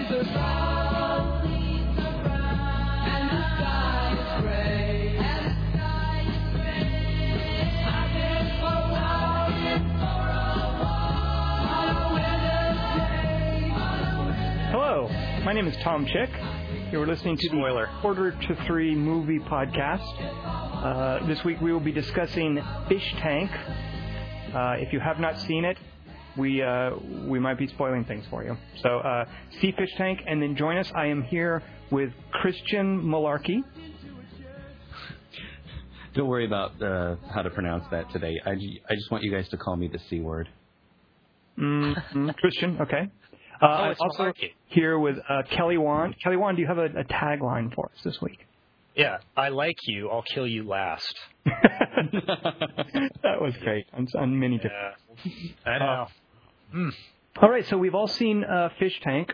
Hello, my name is Tom Chick. You're listening to the Quarter to Three movie podcast. This week we will be discussing Fish Tank. If you have not seen it, we might be spoiling things for you. So see Fish Tank and then join us. I am here with Christian Malarkey. Don't worry about how to pronounce that today. I just want you guys to call me the C word. Christian, okay. I'm also here with Kelly Wand. Kelly Wand, do you have a tagline for us this week? Yeah, I like you, I'll kill you last. That was great on many different. I know. All right, so we've all seen Fish Tank.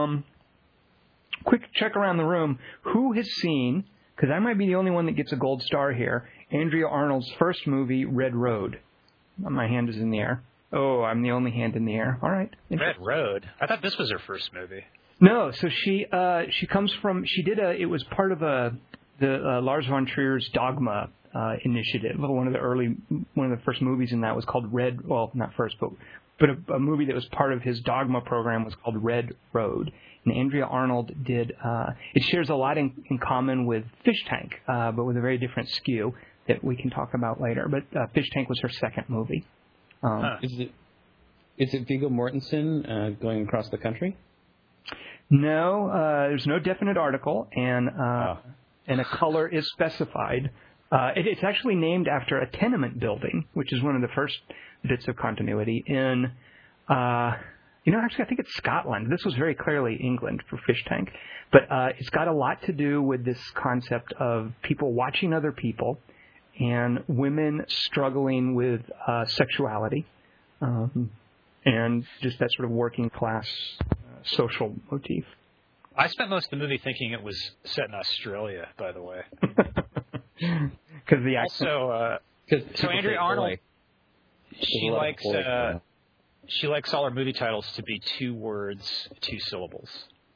Quick check around the room. Who has seen, because I might be the only one that gets a gold star here, Andrea Arnold's first movie, Red Road? My hand is in the air. Oh, I'm the only hand in the air. All right. Red Road? I thought this was her first movie. No, so she comes from, it was part of the Lars von Trier's Dogma initiative. One of the first movies in that was called Red, well, not first, but a movie that was part of his Dogma program was called Red Road. And Andrea Arnold did, it shares a lot in common with Fish Tank, but with a very different skew that we can talk about later. But Fish Tank was her second movie. Is it Viggo Mortensen going across the country? No, there's no definite article, and a color is specified. It's actually named after a tenement building, which is one of the first bits of continuity in, actually I think it's Scotland. This was very clearly England for Fish Tank, but it's got a lot to do with this concept of people watching other people and women struggling with sexuality, and just that sort of working class social motif. I spent most of the movie thinking it was set in Australia, by the way. Because the accent. So Andrea Arnold, she likes all her movie titles to be 2 words, 2 syllables.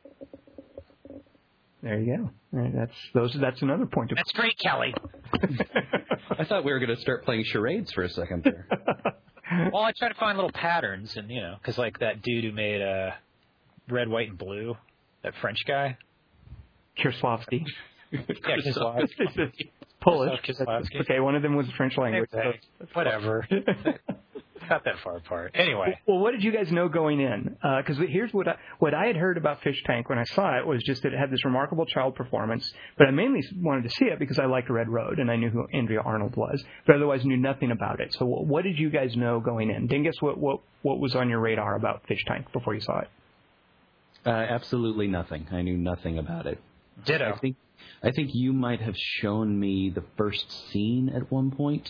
There you go. That's another point of. That's great, Kelly. I thought we were going to start playing charades for a second there. Well, I try to find little patterns, and because like that dude who made Red, White, and Blue, that French guy, Kieslowski. Yeah, Kieslowski. Polish. Kieslowski. Okay, one of them was French language. Hey, whatever. Not that far apart. Anyway. Well, what did you guys know going in? Because here's what I had heard about Fish Tank when I saw it was just that it had this remarkable child performance. But I mainly wanted to see it because I liked Red Road and I knew who Andrea Arnold was, but otherwise knew nothing about it. So what did you guys know going in? Dingus, what was on your radar about Fish Tank before you saw it? Absolutely nothing. I knew nothing about it. Ditto. I think you might have shown me the first scene at one point.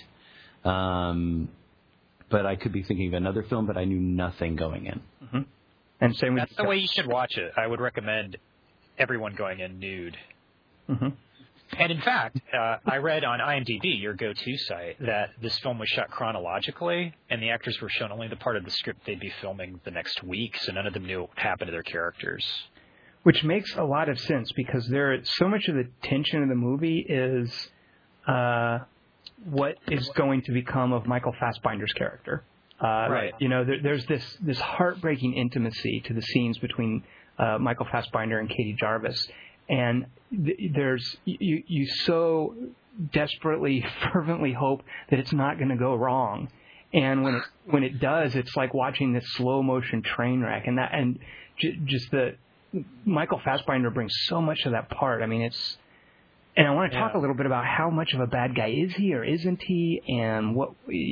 But I could be thinking of another film, but I knew nothing going in. Mm-hmm. And same with That's the way you should watch it. I would recommend everyone going in nude. Mm-hmm. And in fact, I read on IMDb, your go-to site, that this film was shot chronologically, and the actors were shown only the part of the script they'd be filming the next week, so none of them knew what happened to their characters. Which makes a lot of sense, because so much of the tension of the movie is what is going to become of Michael Fassbinder's character. Right. There's this heartbreaking intimacy to the scenes between Michael Fassbinder and Katie Jarvis. And you so desperately, fervently hope that it's not going to go wrong. And when it does, it's like watching this slow motion train wreck. And Michael Fassbinder brings so much of that part. I mean, and I want to talk a little bit about how much of a bad guy is he or isn't he, and what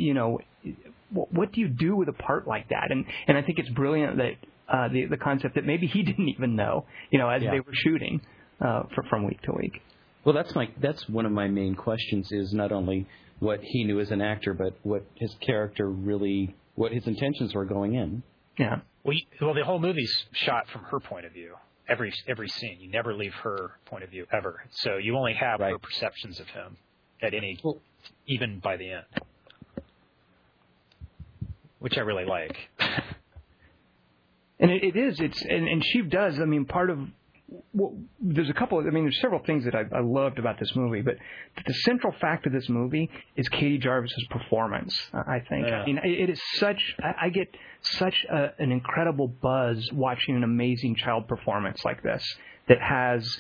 do you do with a part like that? And I think it's brilliant that the concept that maybe he didn't even know, as they were shooting from week to week. Well, that's one of my main questions, is not only what he knew as an actor, but what his character really, what his intentions were going in. Yeah. Well, the whole movie's shot from her point of view. Every scene, you never leave her point of view ever. So you only have her perceptions of him at even by the end, which I really like. And it is. And she does. I mean, part of there's a couple. I mean, there's several things that I loved about this movie, but the central fact of this movie is Katie Jarvis's performance. I think. Yeah. I mean, it is such. I get such an incredible buzz watching an amazing child performance like this that has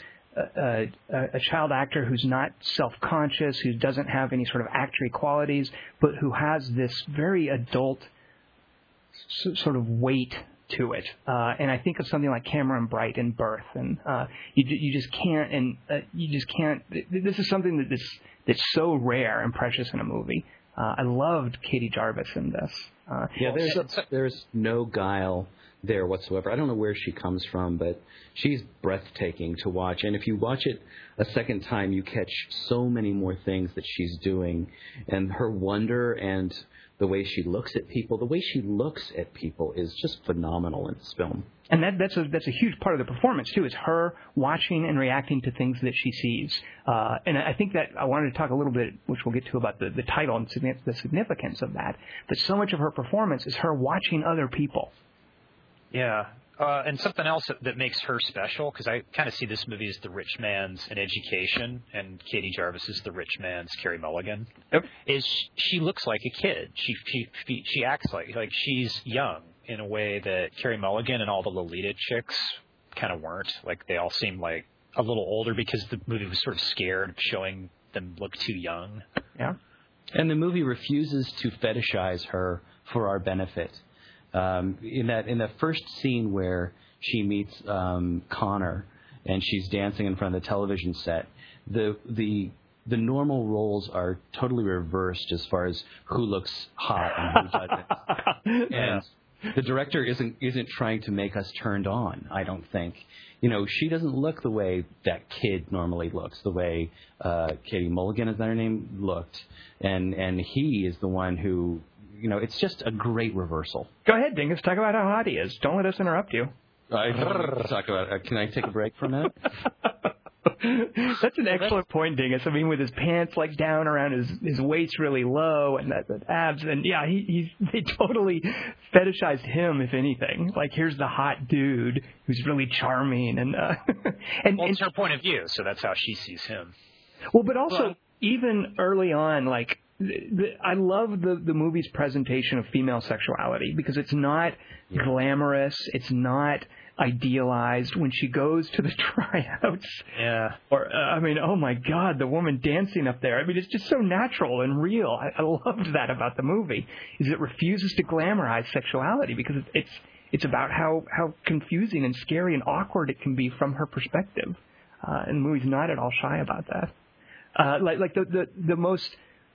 a child actor who's not self-conscious, who doesn't have any sort of actory qualities, but who has this very adult sort of weight to it. And I think of something like Cameron Bright in Birth, and you just can't, this is something that's so rare and precious in a movie. I loved Katie Jarvis in this. There's no guile there whatsoever. I don't know where she comes from, but she's breathtaking to watch. And if you watch it a second time, you catch so many more things that she's doing, and her wonder and the way she looks at people. The way she looks at people is just phenomenal in this film. And that's a huge part of the performance, too, is her watching and reacting to things that she sees. And I think that I wanted to talk a little bit, which we'll get to, about the title and the significance of that. But so much of her performance is her watching other people. Yeah. And something else that makes her special, because I kind of see this movie as the rich man's An Education, and Katie Jarvis is the rich man's Carey Mulligan. Yep. Is she looks like a kid. She acts like she's young in a way that Carey Mulligan and all the Lolita chicks kind of weren't. Like, they all seem like a little older because the movie was sort of scared of showing them look too young. Yeah. And the movie refuses to fetishize her for our benefit. In the first scene where she meets Connor and she's dancing in front of the television set, the normal roles are totally reversed as far as who looks hot and who doesn't. And the director isn't trying to make us turned on, I don't think. You know, she doesn't look the way that kid normally looks, the way Katie Mulligan, is that her name, looked, and he is the one who. You know, it's just a great reversal. Go ahead, Dingus. Talk about how hot he is. Don't let us interrupt you. I don't talk about. Can I take a break for a minute? That's an excellent point, Dingus. I mean, with his pants like down around his waist really low and the abs, and yeah, they totally fetishized him, if anything. Like, here's the hot dude who's really charming, and it's her point of view, so that's how she sees him. Well, but also even early on, like. I love the movie's presentation of female sexuality because it's not glamorous, it's not idealized. When she goes to the tryouts, or I mean, oh my God, the woman dancing up there. I mean, it's just so natural and real. I loved that about the movie. Is it refuses to glamorize sexuality because it's about how confusing and scary and awkward it can be from her perspective, and the movie's not at all shy about that. Like the most.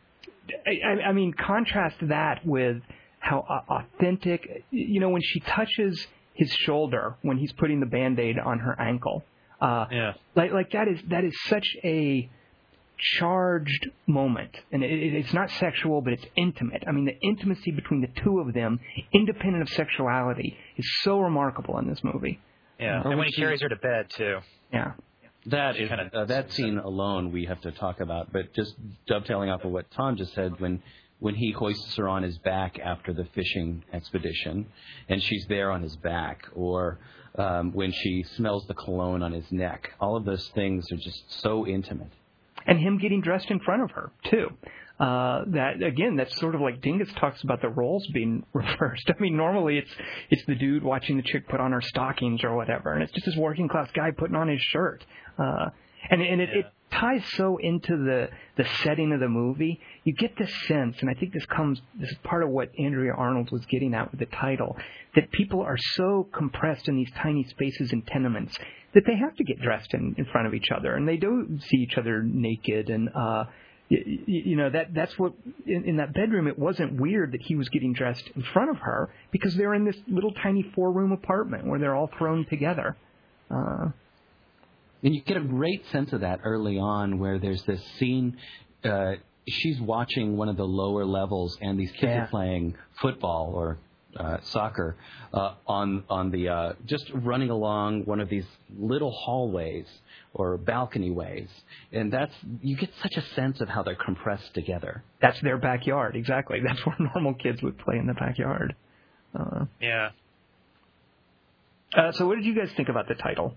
I mean, contrast that with how authentic, you know, when she touches his shoulder when he's putting the Band-Aid on her ankle. Like that is such a charged moment, and it's not sexual, but it's intimate. I mean, the intimacy between the two of them, independent of sexuality, is so remarkable in this movie. Yeah, and when he carries her to bed too. Yeah. That is that scene alone we have to talk about, but just dovetailing off of what Tom just said, when he hoists her on his back after the fishing expedition, and she's there on his back, or when she smells the cologne on his neck, all of those things are just so intimate. And him getting dressed in front of her too. That's sort of like Dingus talks about the roles being reversed. I mean, normally it's the dude watching the chick put on her stockings or whatever, and it's just this working class guy putting on his shirt. It ties so into the setting of the movie. You get this sense, and I think this is part of what Andrea Arnold was getting at with the title, that people are so compressed in these tiny spaces and tenements that they have to get dressed in front of each other, and they do see each other naked, and you know, that's what in that bedroom. It wasn't weird that he was getting dressed in front of her because they're in this little tiny 4-room apartment where they're all thrown together. And you get a great sense of that early on, where there's this scene. She's watching one of the lower levels, and these kids are playing football or soccer on the just running along one of these little hallways or balcony ways, and you get such a sense of how they're compressed together. That's their backyard, exactly. That's where normal kids would play, in the backyard. So what did you guys think about the title?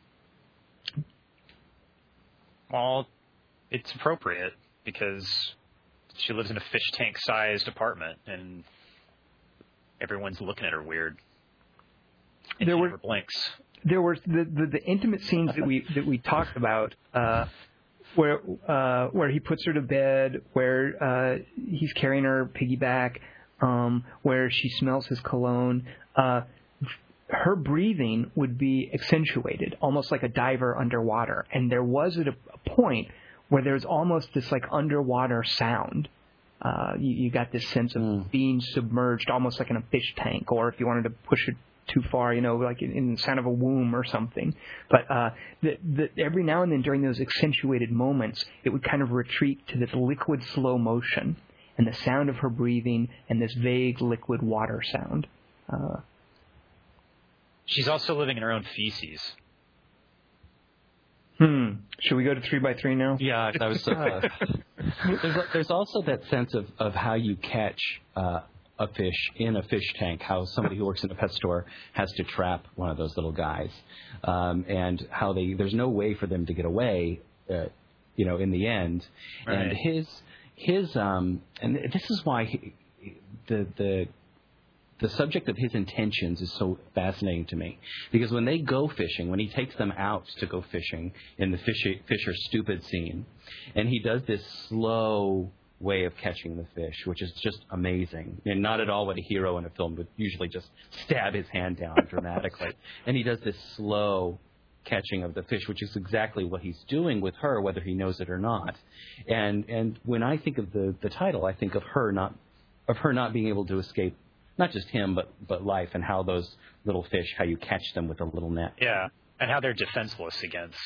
Well, it's appropriate because she lives in a fish tank-sized apartment, and everyone's looking at her weird. And she never blinks. There were the intimate scenes that we talked about, where he puts her to bed, where he's carrying her piggyback, where she smells his cologne. Her breathing would be accentuated, almost like a diver underwater. And there was at a point where there's almost this like underwater sound. You got this sense of being submerged, almost like in a fish tank, or if you wanted to push it too far, like in the sound of a womb or something. But every now and then during those accentuated moments, it would kind of retreat to this liquid slow motion and the sound of her breathing and this vague liquid water sound. She's also living in her own feces. Should we go to 3x3 now? Yeah, that was. There's also that sense of how you catch a fish in a fish tank. How somebody who works in a pet store has to trap one of those little guys, and how there's no way for them to get away. In the end, right. And his and this is why the subject of his intentions is so fascinating to me, because when they go fishing, when he takes them out to go fishing in the fish are stupid scene, and he does this slow way of catching the fish, which is just amazing, and not at all what a hero in a film would usually just stab his hand down dramatically. And he does this slow catching of the fish, which is exactly what he's doing with her, whether he knows it or not. And when I think of the title, I think of her not being able to escape not just him, but life, and how those little fish, how you catch them with a little net. Yeah, and how they're defenseless against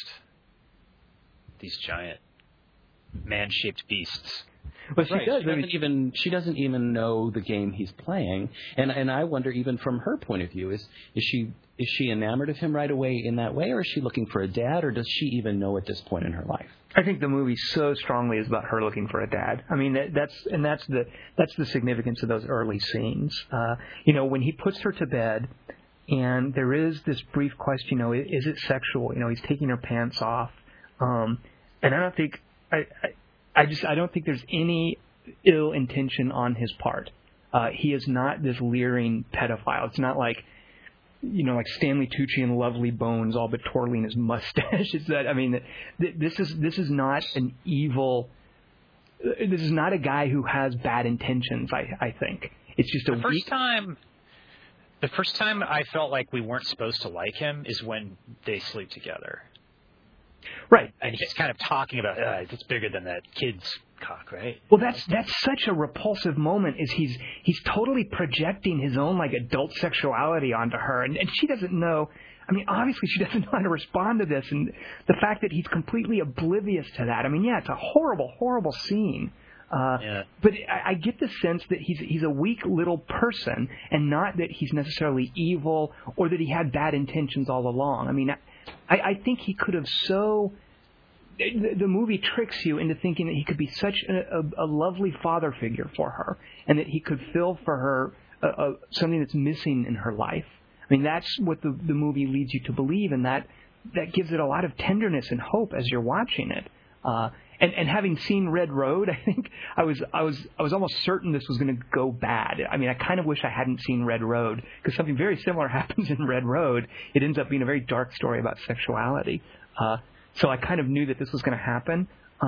these giant man-shaped beasts. Well, she doesn't even know the game he's playing, and I wonder, even from her point of view, is she enamored of him right away in that way, or is she looking for a dad, or does she even know at this point in her life? I think the movie so strongly is about her looking for a dad. I mean, that's the significance of those early scenes. When he puts her to bed, and there is this brief question, is it sexual? He's taking her pants off, and I don't think I don't think there's any ill intention on his part. He is not this leering pedophile. It's not like Stanley Tucci in Lovely Bones, all but twirling his mustache. This is not an evil. This is not a guy who has bad intentions. I think it's just The first time I felt like we weren't supposed to like him is when they sleep together. Right. And he's kind of talking about it's bigger than that kid's cock, right? Well, that's such a repulsive moment. Is he's totally projecting his own like adult sexuality onto her, and she doesn't know. I mean, obviously she doesn't know how to respond to this, and the fact that he's completely oblivious to that. I mean, yeah, it's a horrible, horrible scene. But I get the sense that he's a weak little person, and not that he's necessarily evil or that he had bad intentions all along. I mean, I think he could have the movie tricks you into thinking that he could be such a lovely father figure for her, and that he could fill for her something that's missing in her life. I mean, that's what the movie leads you to believe, and that gives it a lot of tenderness and hope as you're watching it. And having seen Red Road, I think I was almost certain this was going to go bad. I mean, I kind of wish I hadn't seen Red Road, because something very similar happens in Red Road. It ends up being a very dark story about sexuality. So I kind of knew that this was going to happen.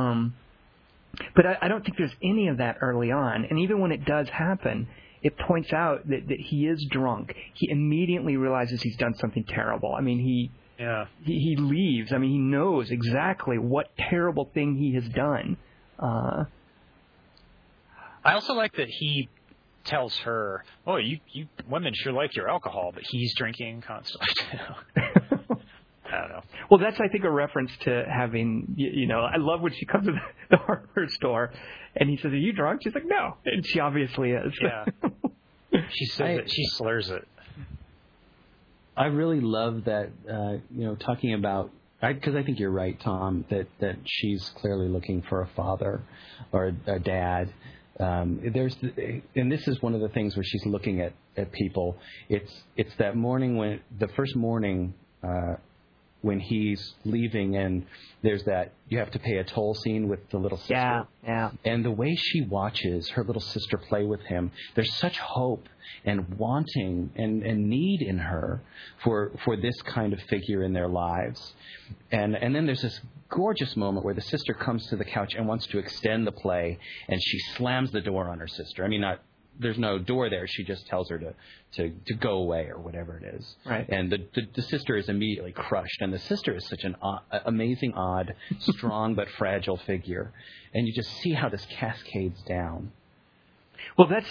But I don't think there's any of that early on. And even when it does happen, it points out that he is drunk. He immediately realizes he's done something terrible. I mean, he leaves. I mean, he knows exactly what terrible thing he has done. I also like that he tells her, "Oh, you women sure like your alcohol," but he's drinking constantly. I don't know. Well, that's, I think, a reference to having, I love when she comes to the hardware store and he says, "Are you drunk?" She's like, "No," and she obviously is. Yeah. She says it. She slurs it. I really love that, talking about, because I think you're right, Tom, that she's clearly looking for a father or a dad. And this is one of the things where she's looking at at people. It's that morning when the first morning when he's leaving, and there's that you have to pay a toll scene with the little sister. Yeah. And the way she watches her little sister play with him, there's such hope and wanting and need in her for this kind of figure in their lives. And then there's this gorgeous moment where the sister comes to the couch and wants to extend the play, and she slams the door on her sister. I mean, there's no door there. She just tells her to go away or whatever it is. Right. And the sister is immediately crushed. And the sister is such an amazing, odd, strong but fragile figure. And you just see how this cascades down. Well, that's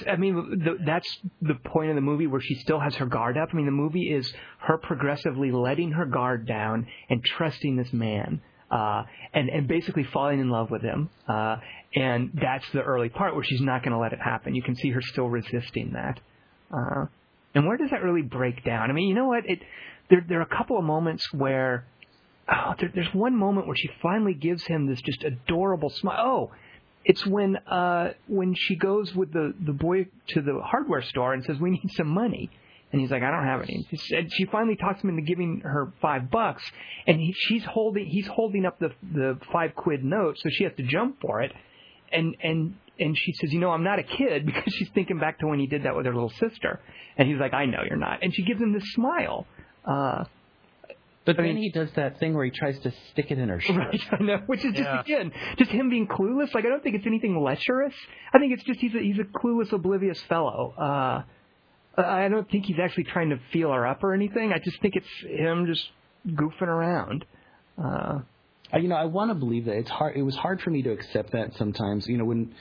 the point of the movie where she still has her guard up. I mean, the movie is her progressively letting her guard down and trusting this man. And basically falling in love with him. And that's the early part where she's not going to let it happen. You can see her still resisting that. And where does that really break down? I mean, you know what? There are a couple of moments where there's one moment where she finally gives him this just adorable smile. Oh, it's when she goes with the boy to the hardware store and says, "We need some money." And he's like, "I don't have any." She finally talks him into giving her $5, and he's holding up the $5 note, so she has to jump for it. And she says, "I'm not a kid," because she's thinking back to when he did that with her little sister. And he's like, "I know you're not." And she gives him this smile. But then he does that thing where he tries to stick it in her shirt. Right, I know, which is just him being clueless. Like, I don't think it's anything lecherous. I think it's just he's a clueless, oblivious fellow. I don't think he's actually trying to feel her up or anything. I just think it's him just goofing around. I want to believe that. It's hard. It was hard for me to accept that sometimes. When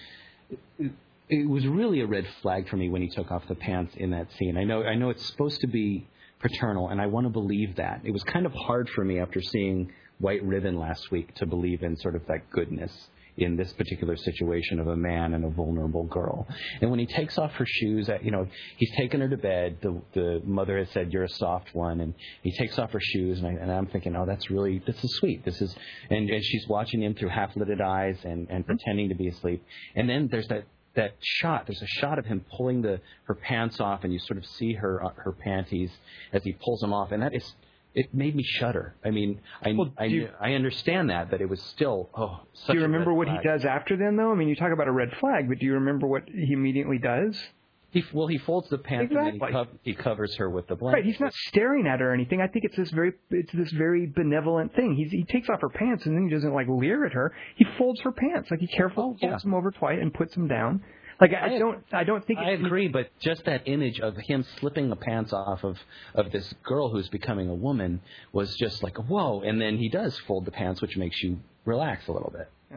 it was really a red flag for me when he took off the pants in that scene. I know it's supposed to be paternal, and I want to believe that. It was kind of hard for me after seeing White Ribbon last week to believe in sort of that goodness in this particular situation of a man and a vulnerable girl. And when he takes off her shoes, he's taken her to bed. The mother has said, "You're a soft one," and he takes off her shoes, and I'm thinking, oh, this is sweet. This is, and she's watching him through half-lidded eyes and pretending to be asleep. And then there's that shot. There's a shot of him pulling her pants off, and you sort of see her panties as he pulls them off, and it made me shudder. I mean, I understand that, but it was still, such Do you remember what he flag. does after then, though? I mean, you talk about a red flag, but do you remember what he immediately does? He folds the pants and then he covers her with the blanket. Right, he's not staring at her or anything. I think it's this very benevolent thing. He takes off her pants and then he doesn't leer at her. He folds her pants, he carefully folds them over twice and puts them down. I don't think. I agree, but just that image of him slipping the pants off of this girl who's becoming a woman was just like, whoa. And then he does fold the pants, which makes you relax a little bit. Yeah.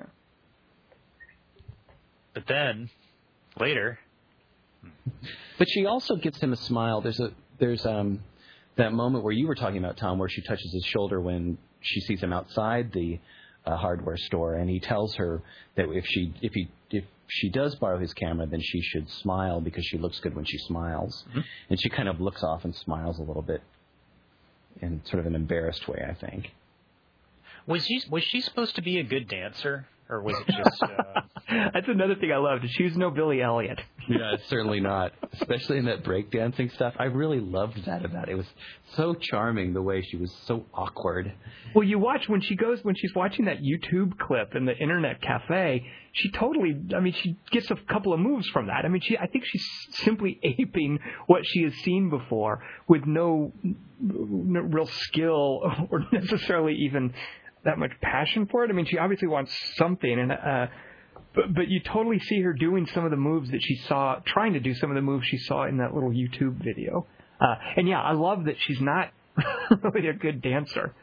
But then later. But she also gives him a smile. There's that moment where you were talking about, Tom, where she touches his shoulder when she sees him outside the hardware store, and he tells her that if she does borrow his camera, then she should smile because she looks good when she smiles. Mm-hmm. And she kind of looks off and smiles a little bit in sort of an embarrassed way, I think. Was she supposed to be a good dancer? Or was it just... That's another thing I loved. She was no Billy Elliot. Yeah, certainly not. Especially in that breakdancing stuff. I really loved that about it. It was so charming the way she was so awkward. Well, you watch when she's watching that YouTube clip in the internet cafe, she gets a couple of moves from that. I mean, I think she's simply aping what she has seen before with no real skill or necessarily even that much passion for it. I mean, she obviously wants something, and but you totally see her doing some of the moves that she saw, trying to do some of the moves she saw in that little YouTube video. And yeah, I love that she's not really a good dancer.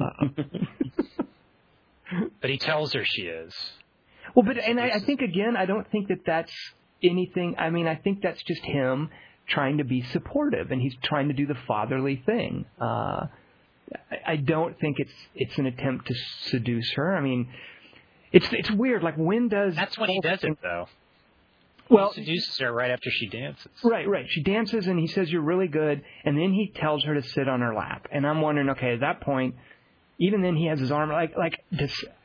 But he tells her she is. Well, I think, again, I don't think that that's anything. I mean, I think that's just him trying to be supportive, and he's trying to do the fatherly thing. I don't think it's an attempt to seduce her. I mean, it's weird. When does... That's when he does it, though. Well, he seduces her right after she dances. Right. She dances, and he says, "You're really good," and then he tells her to sit on her lap. And I'm wondering, okay, at that point, even then he has his arm...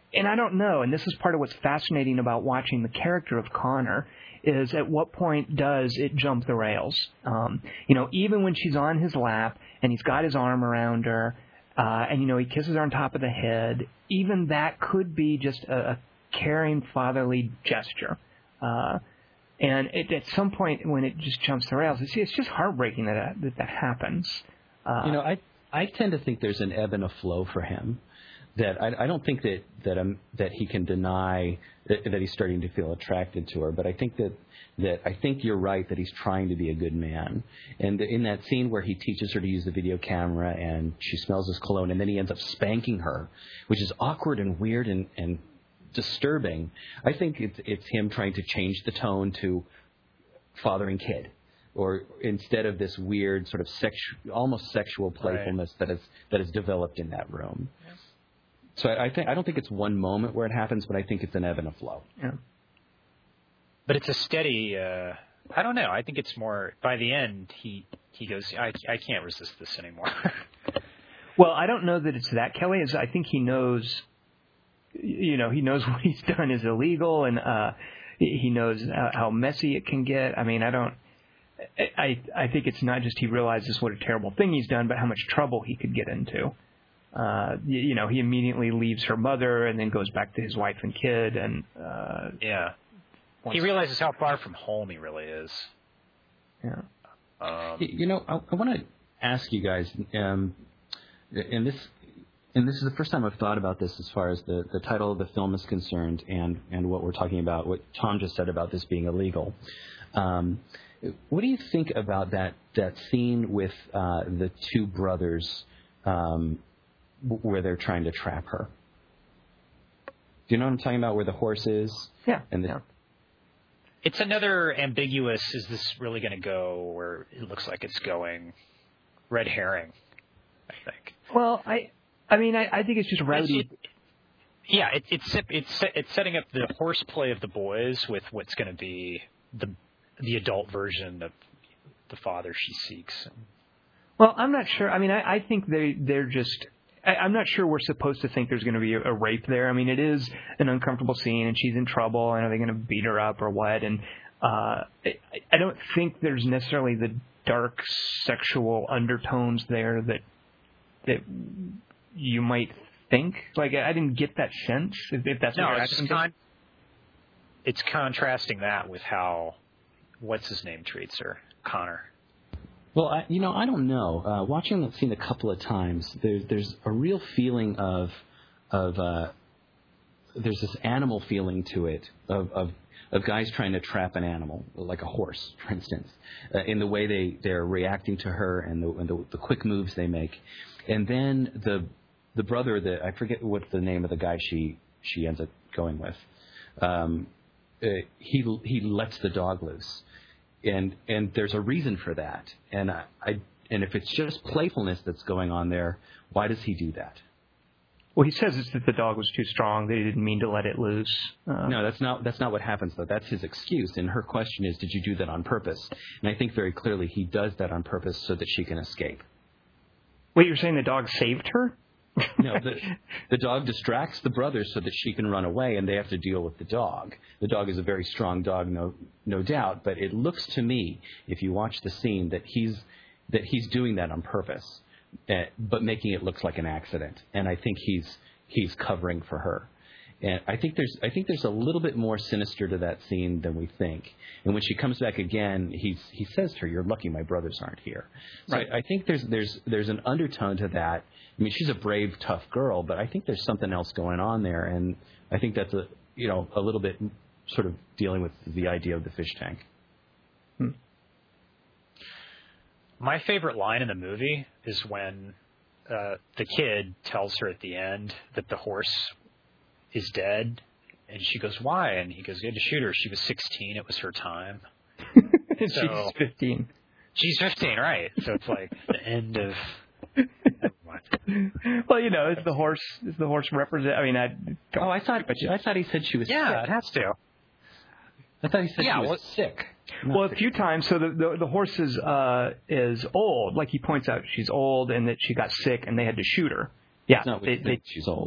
And I don't know, and this is part of what's fascinating about watching the character of Connor, is at what point does it jump the rails? Even when she's on his lap and he's got his arm around her, and he kisses her on top of the head, even that could be just a caring fatherly gesture. And at some point when it just jumps the rails, it's just heartbreaking that happens. I tend to think there's an ebb and a flow for him. That I don't think that he can deny that he's starting to feel attracted to her, but I think that I think you're right that he's trying to be a good man. And in that scene where he teaches her to use the video camera and she smells his cologne, and then he ends up spanking her, which is awkward and weird and disturbing. I think it's him trying to change the tone to father and kid, or instead of this weird sort of almost sexual playfulness that is developed in that room. Yeah. So I don't think it's one moment where it happens, but I think it's an ebb and a flow. Yeah. But it's a steady. I don't know. I think it's more. By the end, he goes, I can't resist this anymore. Well, I don't know that it's that, Kelly. I think he knows. He knows what he's done is illegal, and he knows how messy it can get. I mean, I think it's not just he realizes what a terrible thing he's done, but how much trouble he could get into. He immediately leaves her mother and then goes back to his wife and kid, and he realizes how far from home he really is. Yeah. I want to ask you guys, and this is the first time I've thought about this as far as the title of the film is concerned, and what we're talking about, what Tom just said about this being illegal. What do you think about that scene with the two brothers? Where they're trying to trap her. Do you know what I'm talking about? Where the horse is? Yeah. It's another ambiguous, is this really going to go where it looks like it's going? Red herring, I think. Well, I think it's just rowdy. It's setting up the horseplay of the boys with what's going to be the adult version of the father she seeks. Well, I'm not sure. I mean, I think they're just. I'm not sure we're supposed to think there's going to be a rape there. I mean, it is an uncomfortable scene, and she's in trouble, and are they going to beat her up or what? And I don't think there's necessarily the dark sexual undertones there that you might think. Like, I didn't get that sense. If that's what you're asking. It's contrasting that with how what's his name treats her, Connor. Well, I don't know. Watching that scene a couple of times, there's a real feeling of there's this animal feeling to it of guys trying to trap an animal, like a horse, for instance, in the way they're reacting to her and the quick moves they make, and then the brother that I forget what the name of the guy she ends up going with, he lets the dog loose. And there's a reason for that, and if it's just playfulness that's going on there, why does he do that? Well, he says it's that the dog was too strong; that he didn't mean to let it loose. No, that's not what happens though. That's his excuse. And her question is, did you do that on purpose? And I think very clearly he does that on purpose so that she can escape. Wait, you're saying the dog saved her? No, the dog distracts the brothers so that she can run away, and they have to deal with the dog. The dog is a very strong dog, no doubt, but it looks to me, if you watch the scene, that he's doing that on purpose, but making it look like an accident. And I think he's covering for her. And I think there's a little bit more sinister to that scene than we think. And when she comes back again, he says to her, "You're lucky my brothers aren't here." So right. I think there's an undertone to that. I mean, she's a brave, tough girl, but I think there's something else going on there, and I think that's a little bit sort of dealing with the idea of the fish tank. My favorite line in the movie is when the kid tells her at the end that the horse is dead, and she goes, "Why?" And he goes, "You had to shoot her. She was 16. It was her time." She's 15. She's 15, right? So it's like the end of. What? Well, is the horse represent? I mean, I thought he said she was. Yeah, sick. It has to. I thought he said she was sick. Well, a few times. So the horse is old. Like he points out, she's old, and that she got sick, and they had to shoot her. Yeah, it's not what you think she's old.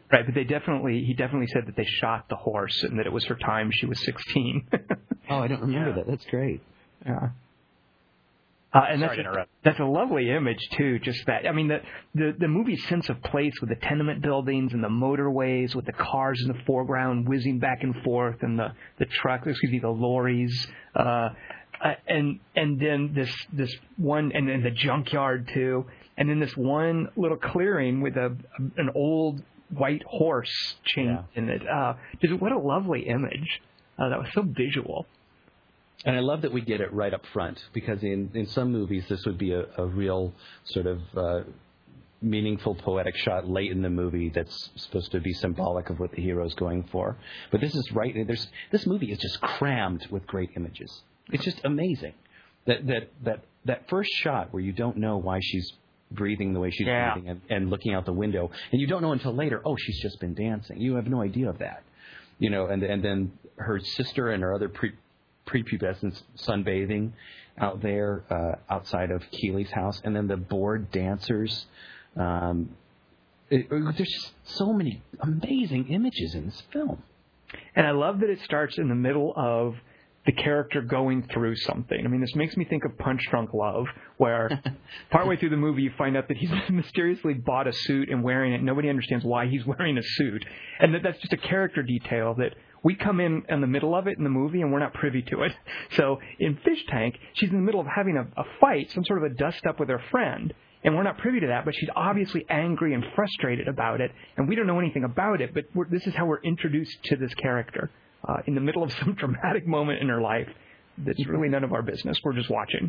Right, but he definitely said that they shot the horse and that it was her time. She was 16. Oh, I don't remember that. That's great. Yeah. And that's a lovely image too. Just that, I mean, the movie's sense of place with the tenement buildings and the motorways, with the cars in the foreground whizzing back and forth, and the lorries, and then this one, and then the junkyard too, and then this one little clearing with an old white horse chained in it. Just what a lovely image. That was so visual. And I love that we get it right up front, because in some movies this would be a real sort of meaningful poetic shot late in the movie that's supposed to be symbolic of what the hero's going for. But this is right. This movie is just crammed with great images. It's just amazing. That first shot where you don't know why she's breathing the way she's breathing and looking out the window, and you don't know until later, oh, she's just been dancing. You have no idea of that. And then her sister and her other prepubescent sunbathing out there outside of Keeley's house, and then the bored dancers. There's just so many amazing images in this film. And I love that it starts in the middle of the character going through something. I mean, this makes me think of Punch Drunk Love, where partway through the movie you find out that he's mysteriously bought a suit and wearing it. Nobody understands why he's wearing a suit. And that's just a character detail that we come in the middle of it in the movie and we're not privy to it. So in Fish Tank, she's in the middle of having a fight, some sort of a dust-up with her friend, and we're not privy to that, but she's obviously angry and frustrated about it, and we don't know anything about it, but this is how we're introduced to this character. In the middle of some dramatic moment in her life that's really none of our business. We're just watching.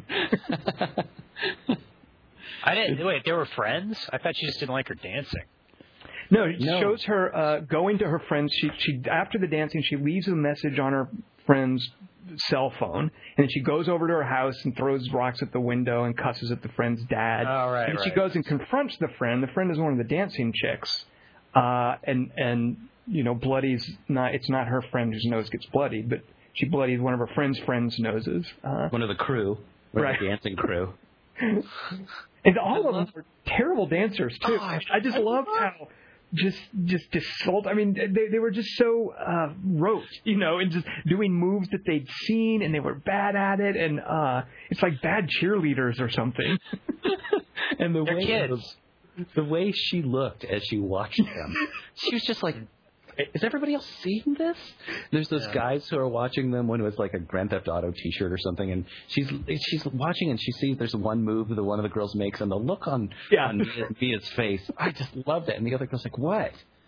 Wait, they were friends? I thought she just didn't like her dancing. No, it shows her going to her friends. She after the dancing, she leaves a message on her friend's cell phone, and she goes over to her house and throws rocks at the window and cusses at the friend's dad. Oh, right, and she goes and confronts the friend. The friend is one of the dancing chicks, and Bloody's it's not her friend whose nose gets bloodied, but she bloodied one of her friend's noses. One of the crew, right. The dancing crew. And all of them were terrible dancers too. I just loved how just sold. I mean, they were just so rote, and just doing moves that they'd seen, and they were bad at it, and it's like bad cheerleaders or something. And they're kids. The way she looked as she watched them, she was just like, is everybody else seeing this? There's those guys who are watching them when it was like a Grand Theft Auto T-shirt or something, and she's watching and she sees there's one move that one of the girls makes, and the look on Mia's face, I just loved it. And the other girl's like, what?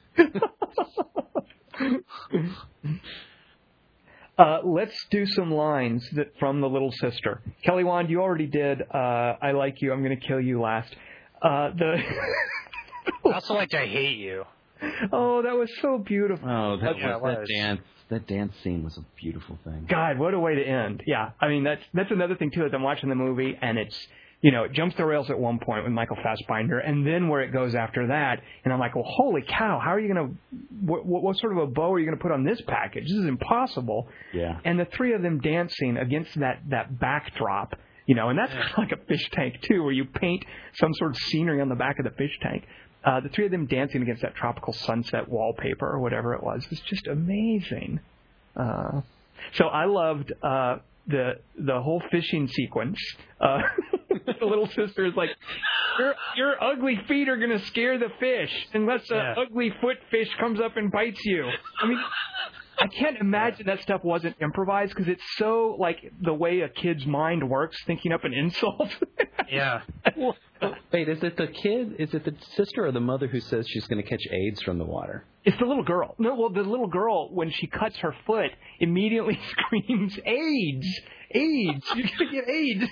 Let's do some lines from The Little Sister. Kelly Wand, you already did I Like You, I'm Gonna Kill You last. I also liked I Hate You. Oh, that was so beautiful. Oh, that dance scene was a beautiful thing. God, what a way to end. Yeah, I mean, that's another thing, too, as I'm watching the movie, and it's, it jumps the rails at one point with Michael Fassbender, and then where it goes after that, and I'm like, well, holy cow, how are you going to, what sort of a bow are you going to put on this package? This is impossible. Yeah. And the three of them dancing against that backdrop, and that's kind of like a fish tank, too, where you paint some sort of scenery on the back of the fish tank. The three of them dancing against that tropical sunset wallpaper or whatever it was just amazing. So I loved the whole fishing sequence. The little sister is like, your ugly feet are going to scare the fish unless an ugly foot fish comes up and bites you. I mean, I can't imagine that stuff wasn't improvised, because it's so like the way a kid's mind works, thinking up an insult. Yeah. Wait, is it the kid? Is it the sister or the mother who says she's going to catch AIDS from the water? It's the little girl. No, well, the little girl, when she cuts her foot, immediately screams, AIDS! AIDS! You're going to get AIDS!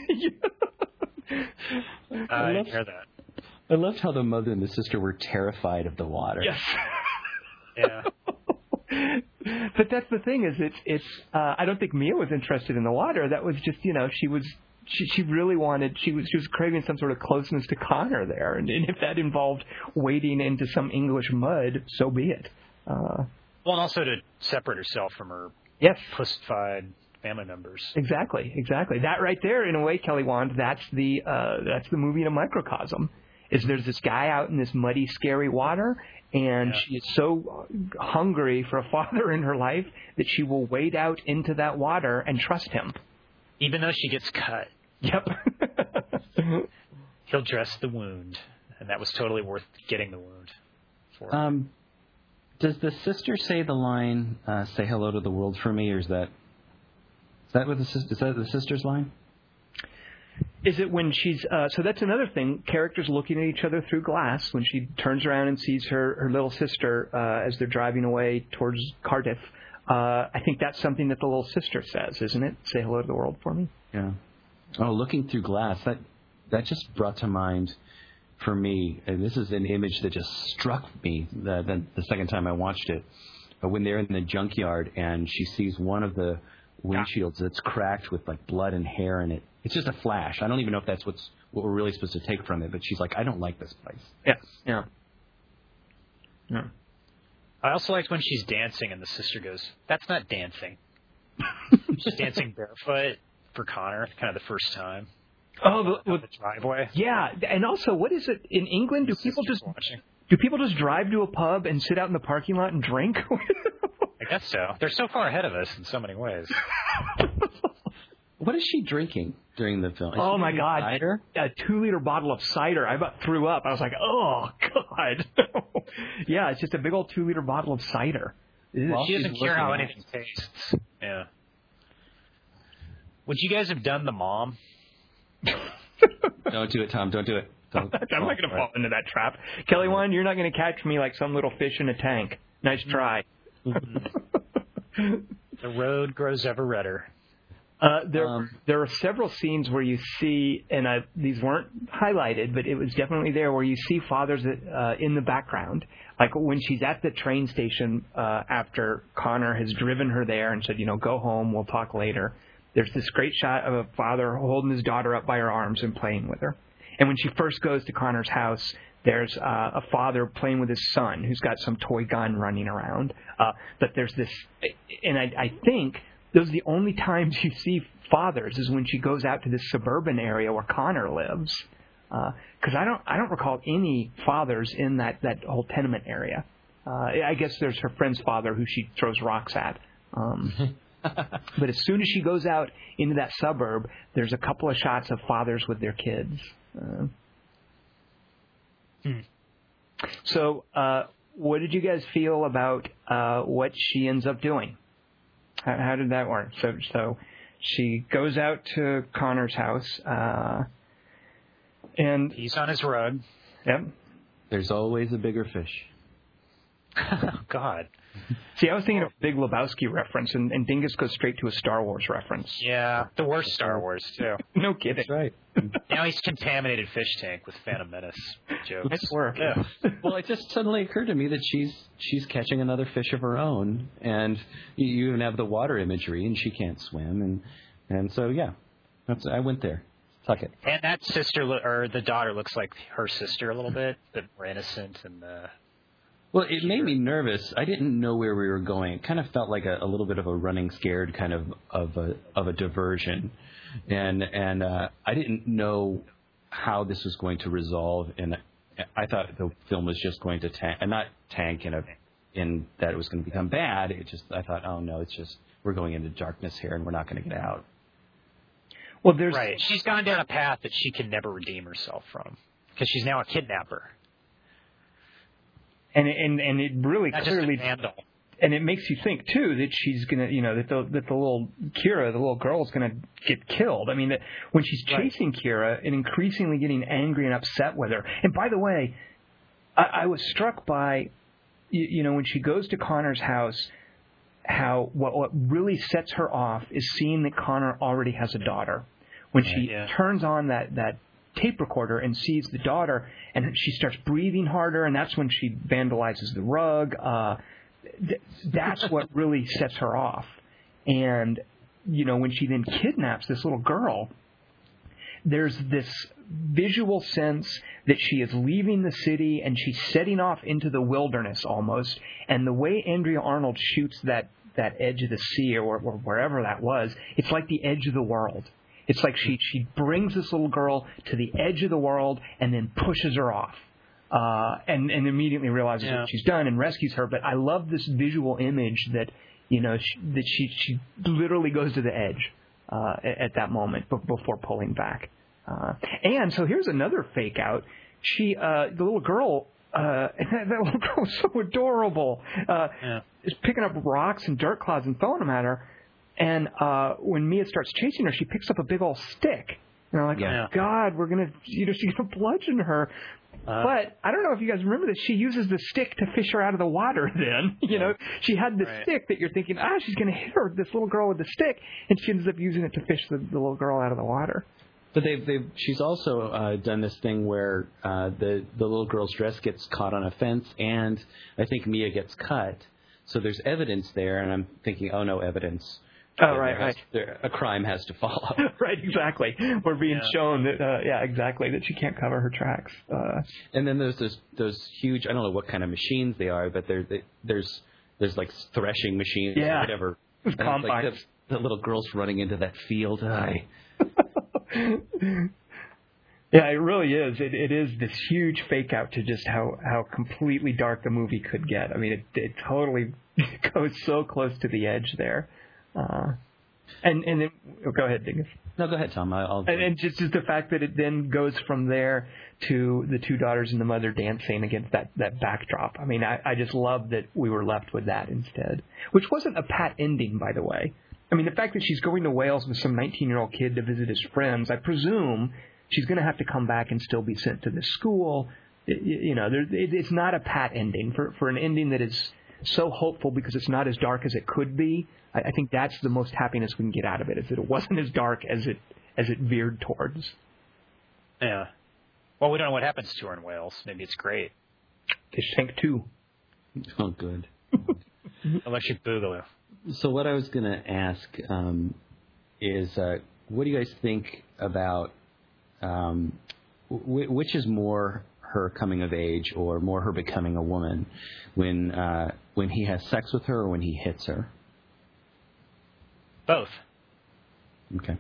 I didn't hear that. I loved how the mother and the sister were terrified of the water. Yes. Yeah. But that's the thing, is it's I don't think Mia was interested in the water. That was just, she really wanted, she was craving some sort of closeness to Connor there, and if that involved wading into some English mud, so be it. Well, and also to separate herself from her pussified family members. Exactly. That right there, in a way, Kelly Wand, that's the movie in a microcosm. is there's this guy out in this muddy, scary water, and she is so hungry for a father in her life that she will wade out into that water and trust him. Even though she gets cut. Yep. He'll dress the wound, and that was totally worth getting the wound for. Does the sister say the line, say hello to the world for me, or is that what is that the sister's line? Is it when she's so that's another thing, characters looking at each other through glass, when she turns around and sees her little sister as they're driving away towards Cardiff. I think that's something that the little sister says, isn't it? Say hello to the world for me. Yeah. Oh, looking through glass, that just brought to mind for me, and this is an image that just struck me the second time I watched it, when they're in the junkyard and she sees one of the windshields that's cracked with like blood and hair in it. It's just a flash. I don't even know if that's what we're really supposed to take from it, but she's like, I don't like this place. Yeah. I also liked when she's dancing and the sister goes, that's not dancing. She's dancing barefoot for Connor, kind of the first time. Oh, the driveway. Yeah, and also, what is it in England? Do people just drive to a pub and sit out in the parking lot and drink? I guess so. They're so far ahead of us in so many ways. What is she drinking during the film? Oh my God! Cider? A 2-liter bottle of cider. I about threw up. I was like, oh God. Yeah, it's just a big old 2-liter bottle of cider. Well, she doesn't care how anything tastes. Yeah. Would you guys have done the mom? Don't do it, Tom. Don't do it. I'm not going to fall into that trap. Kelly Wand, you're not going to catch me like some little fish in a tank. Nice try. The road grows ever redder. There are several scenes where you see, and these weren't highlighted, but it was definitely there, where you see fathers in the background. Like when she's at the train station after Connor has driven her there and said, go home, we'll talk later. There's this great shot of a father holding his daughter up by her arms and playing with her. And when she first goes to Connor's house, there's a father playing with his son who's got some toy gun running around. But there's this, and I think those are the only times you see fathers is when she goes out to this suburban area where Connor lives. Because I don't recall any fathers in that whole tenement area. I guess there's her friend's father who she throws rocks at. But as soon as she goes out into that suburb, there's a couple of shots of fathers with their kids. So what did you guys feel about what she ends up doing? How did that work? So she goes out to Connor's house, and he's on his rug. Yep. There's always a bigger fish. Oh, God. See, I was thinking of a Big Lebowski reference, and Dingus goes straight to a Star Wars reference. Yeah, the worst Star Wars, too. No kidding. That's right. Now he's contaminated fish tank with Phantom Menace jokes. Nice work. Yeah. Well, it just suddenly occurred to me that she's catching another fish of her own, and you even have the water imagery, and she can't swim, and so yeah, I went there. Tuck it. And that sister or the daughter looks like her sister a little bit, but more innocent and. Well, it made me nervous. I didn't know where we were going. It kind of felt like a little bit of a running scared kind of a diversion, and I didn't know how this was going to resolve. And I thought the film was just going to not tank in that it was going to become bad. I thought, oh no, it's just we're going into darkness here and we're not going to get out. Well, right. She's gone down a path that she can never redeem herself from because she's now a kidnapper. And it really not clearly, just a vandal. And it makes you think too that she's gonna, that the little Kira, the little girl, is gonna get killed. I mean, that when she's chasing Kira and increasingly getting angry and upset with her. And by the way, I was struck by, when she goes to Connor's house, how what really sets her off is seeing that Connor already has a daughter. When she turns on that tape recorder and sees the daughter, and she starts breathing harder, and that's when she vandalizes the rug. That's what really sets her off. And, when she then kidnaps this little girl, there's this visual sense that she is leaving the city and she's setting off into the wilderness almost. And the way Andrea Arnold shoots that edge of the sea or wherever that was, it's like the edge of the world. It's like she brings this little girl to the edge of the world and then pushes her off. And immediately realizes what she's done and rescues her. But I love this visual image that, she literally goes to the edge at that moment before pulling back. And so here's another fake out. The little girl, that little girl was so adorable. Is picking up rocks and dirt clouds and throwing them at her. And when Mia starts chasing her, she picks up a big old stick. And I'm like, oh God, we're gonna, she's gonna bludgeon her. But I don't know if you guys remember this. She uses the stick to fish her out of the water. Then she had the stick that you're thinking, she's going to hit her, this little girl with the stick, and she ends up using it to fish the little girl out of the water. But she's also done this thing where the little girl's dress gets caught on a fence, and I think Mia gets cut. So there's evidence there, and I'm thinking, oh no, evidence. Oh, right. A crime has to follow. Right, exactly. We're being shown that, exactly, that she can't cover her tracks. And then there's those huge, I don't know what kind of machines they are, but there's like threshing machines or whatever. Combines. Like the little girl's running into that field. Yeah, it really is. It is this huge fake out to just how completely dark the movie could get. I mean, it totally goes so close to the edge there. And then go ahead, Dingus. No, go ahead, Tom. And just the fact that it then goes from there to the two daughters and the mother dancing against that backdrop. I mean, I just love that we were left with that instead, which wasn't a pat ending, by the way. I mean, the fact that she's going to Wales with some 19-year-old kid to visit his friends, I presume she's going to have to come back and still be sent to this school. It's not a pat ending for an ending that is so hopeful because it's not as dark as it could be. I think that's the most happiness we can get out of it, is that it wasn't as dark as it veered towards. Yeah. Well, we don't know what happens to her in Wales. Maybe it's great. They sank too. Oh, good. Electric Boogaloo. So what I was going to ask is, what do you guys think about which is more her coming of age or more her becoming a woman, when he has sex with her or when he hits her? Both. Okay.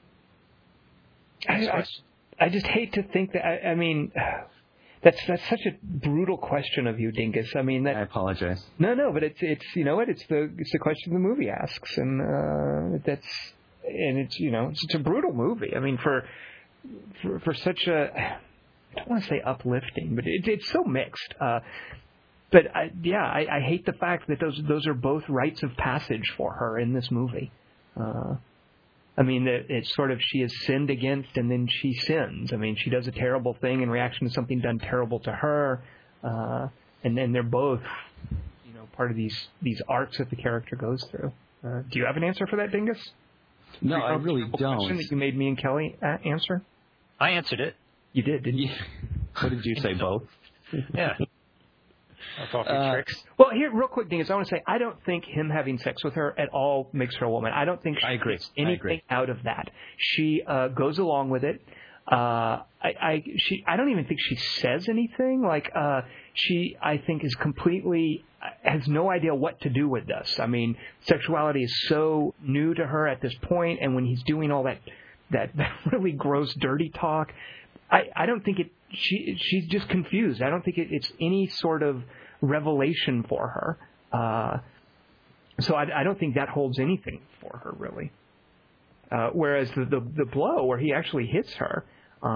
I just hate to think that. I mean, that's such a brutal question of you, Dingus. I mean, I apologize. No, but it's the question the movie asks, and it's a brutal movie. I mean, for such a, I don't want to say uplifting, but it's so mixed. But I hate the fact that those are both rites of passage for her in this movie. I mean, it's sort of she is sinned against and then she sins. I mean, she does a terrible thing in reaction to something done terrible to her, and then they're both, part of these arcs that the character goes through. Do you have an answer for that, Dingus? No, I really don't. Question that you made me and Kelly answer? I answered it. You did, didn't you? What did you say, both? Yeah. Tricks. Well, here, real quick, Dingus, I want to say I don't think him having sex with her at all makes her a woman. I don't think she gets anything out of that. She goes along with it. I don't even think she says anything. Like she, I think, is completely has no idea what to do with this. I mean, sexuality is so new to her at this point, and when he's doing all that really gross, dirty talk, I don't think she's just confused. I don't think it's any sort of revelation for her. So I don't think that holds anything for her, really. Whereas the blow where he actually hits her,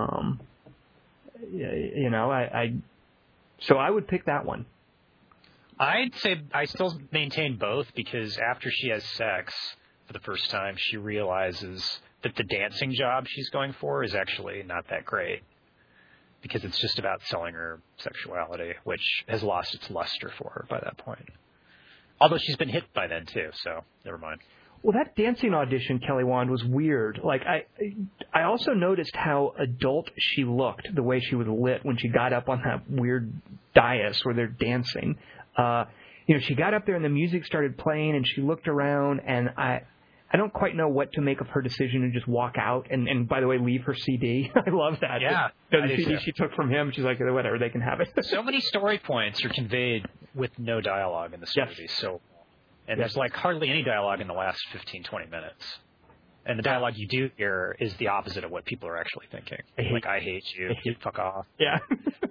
so I would pick that one. I'd say I still maintain both, because after she has sex for the first time, she realizes that the dancing job she's going for is actually not that great, because it's just about selling her sexuality, which has lost its luster for her by that point. Although she's been hit by then too, so never mind. Well, that dancing audition, Kelly Wand, was weird. Like I also noticed how adult she looked, the way she was lit when she got up on that weird dais where they're dancing. She got up there and the music started playing, and she looked around, and I don't quite know what to make of her decision to just walk out and by the way, leave her CD. I love that. Yeah. The CD she took from him, she's like, whatever, they can have it. So many story points are conveyed with no dialogue in this movie. So, and there's like hardly any dialogue in the last 15, 20 minutes. And the dialogue you do hear is the opposite of what people are actually thinking. Like, I hate you. Fuck off. Yeah.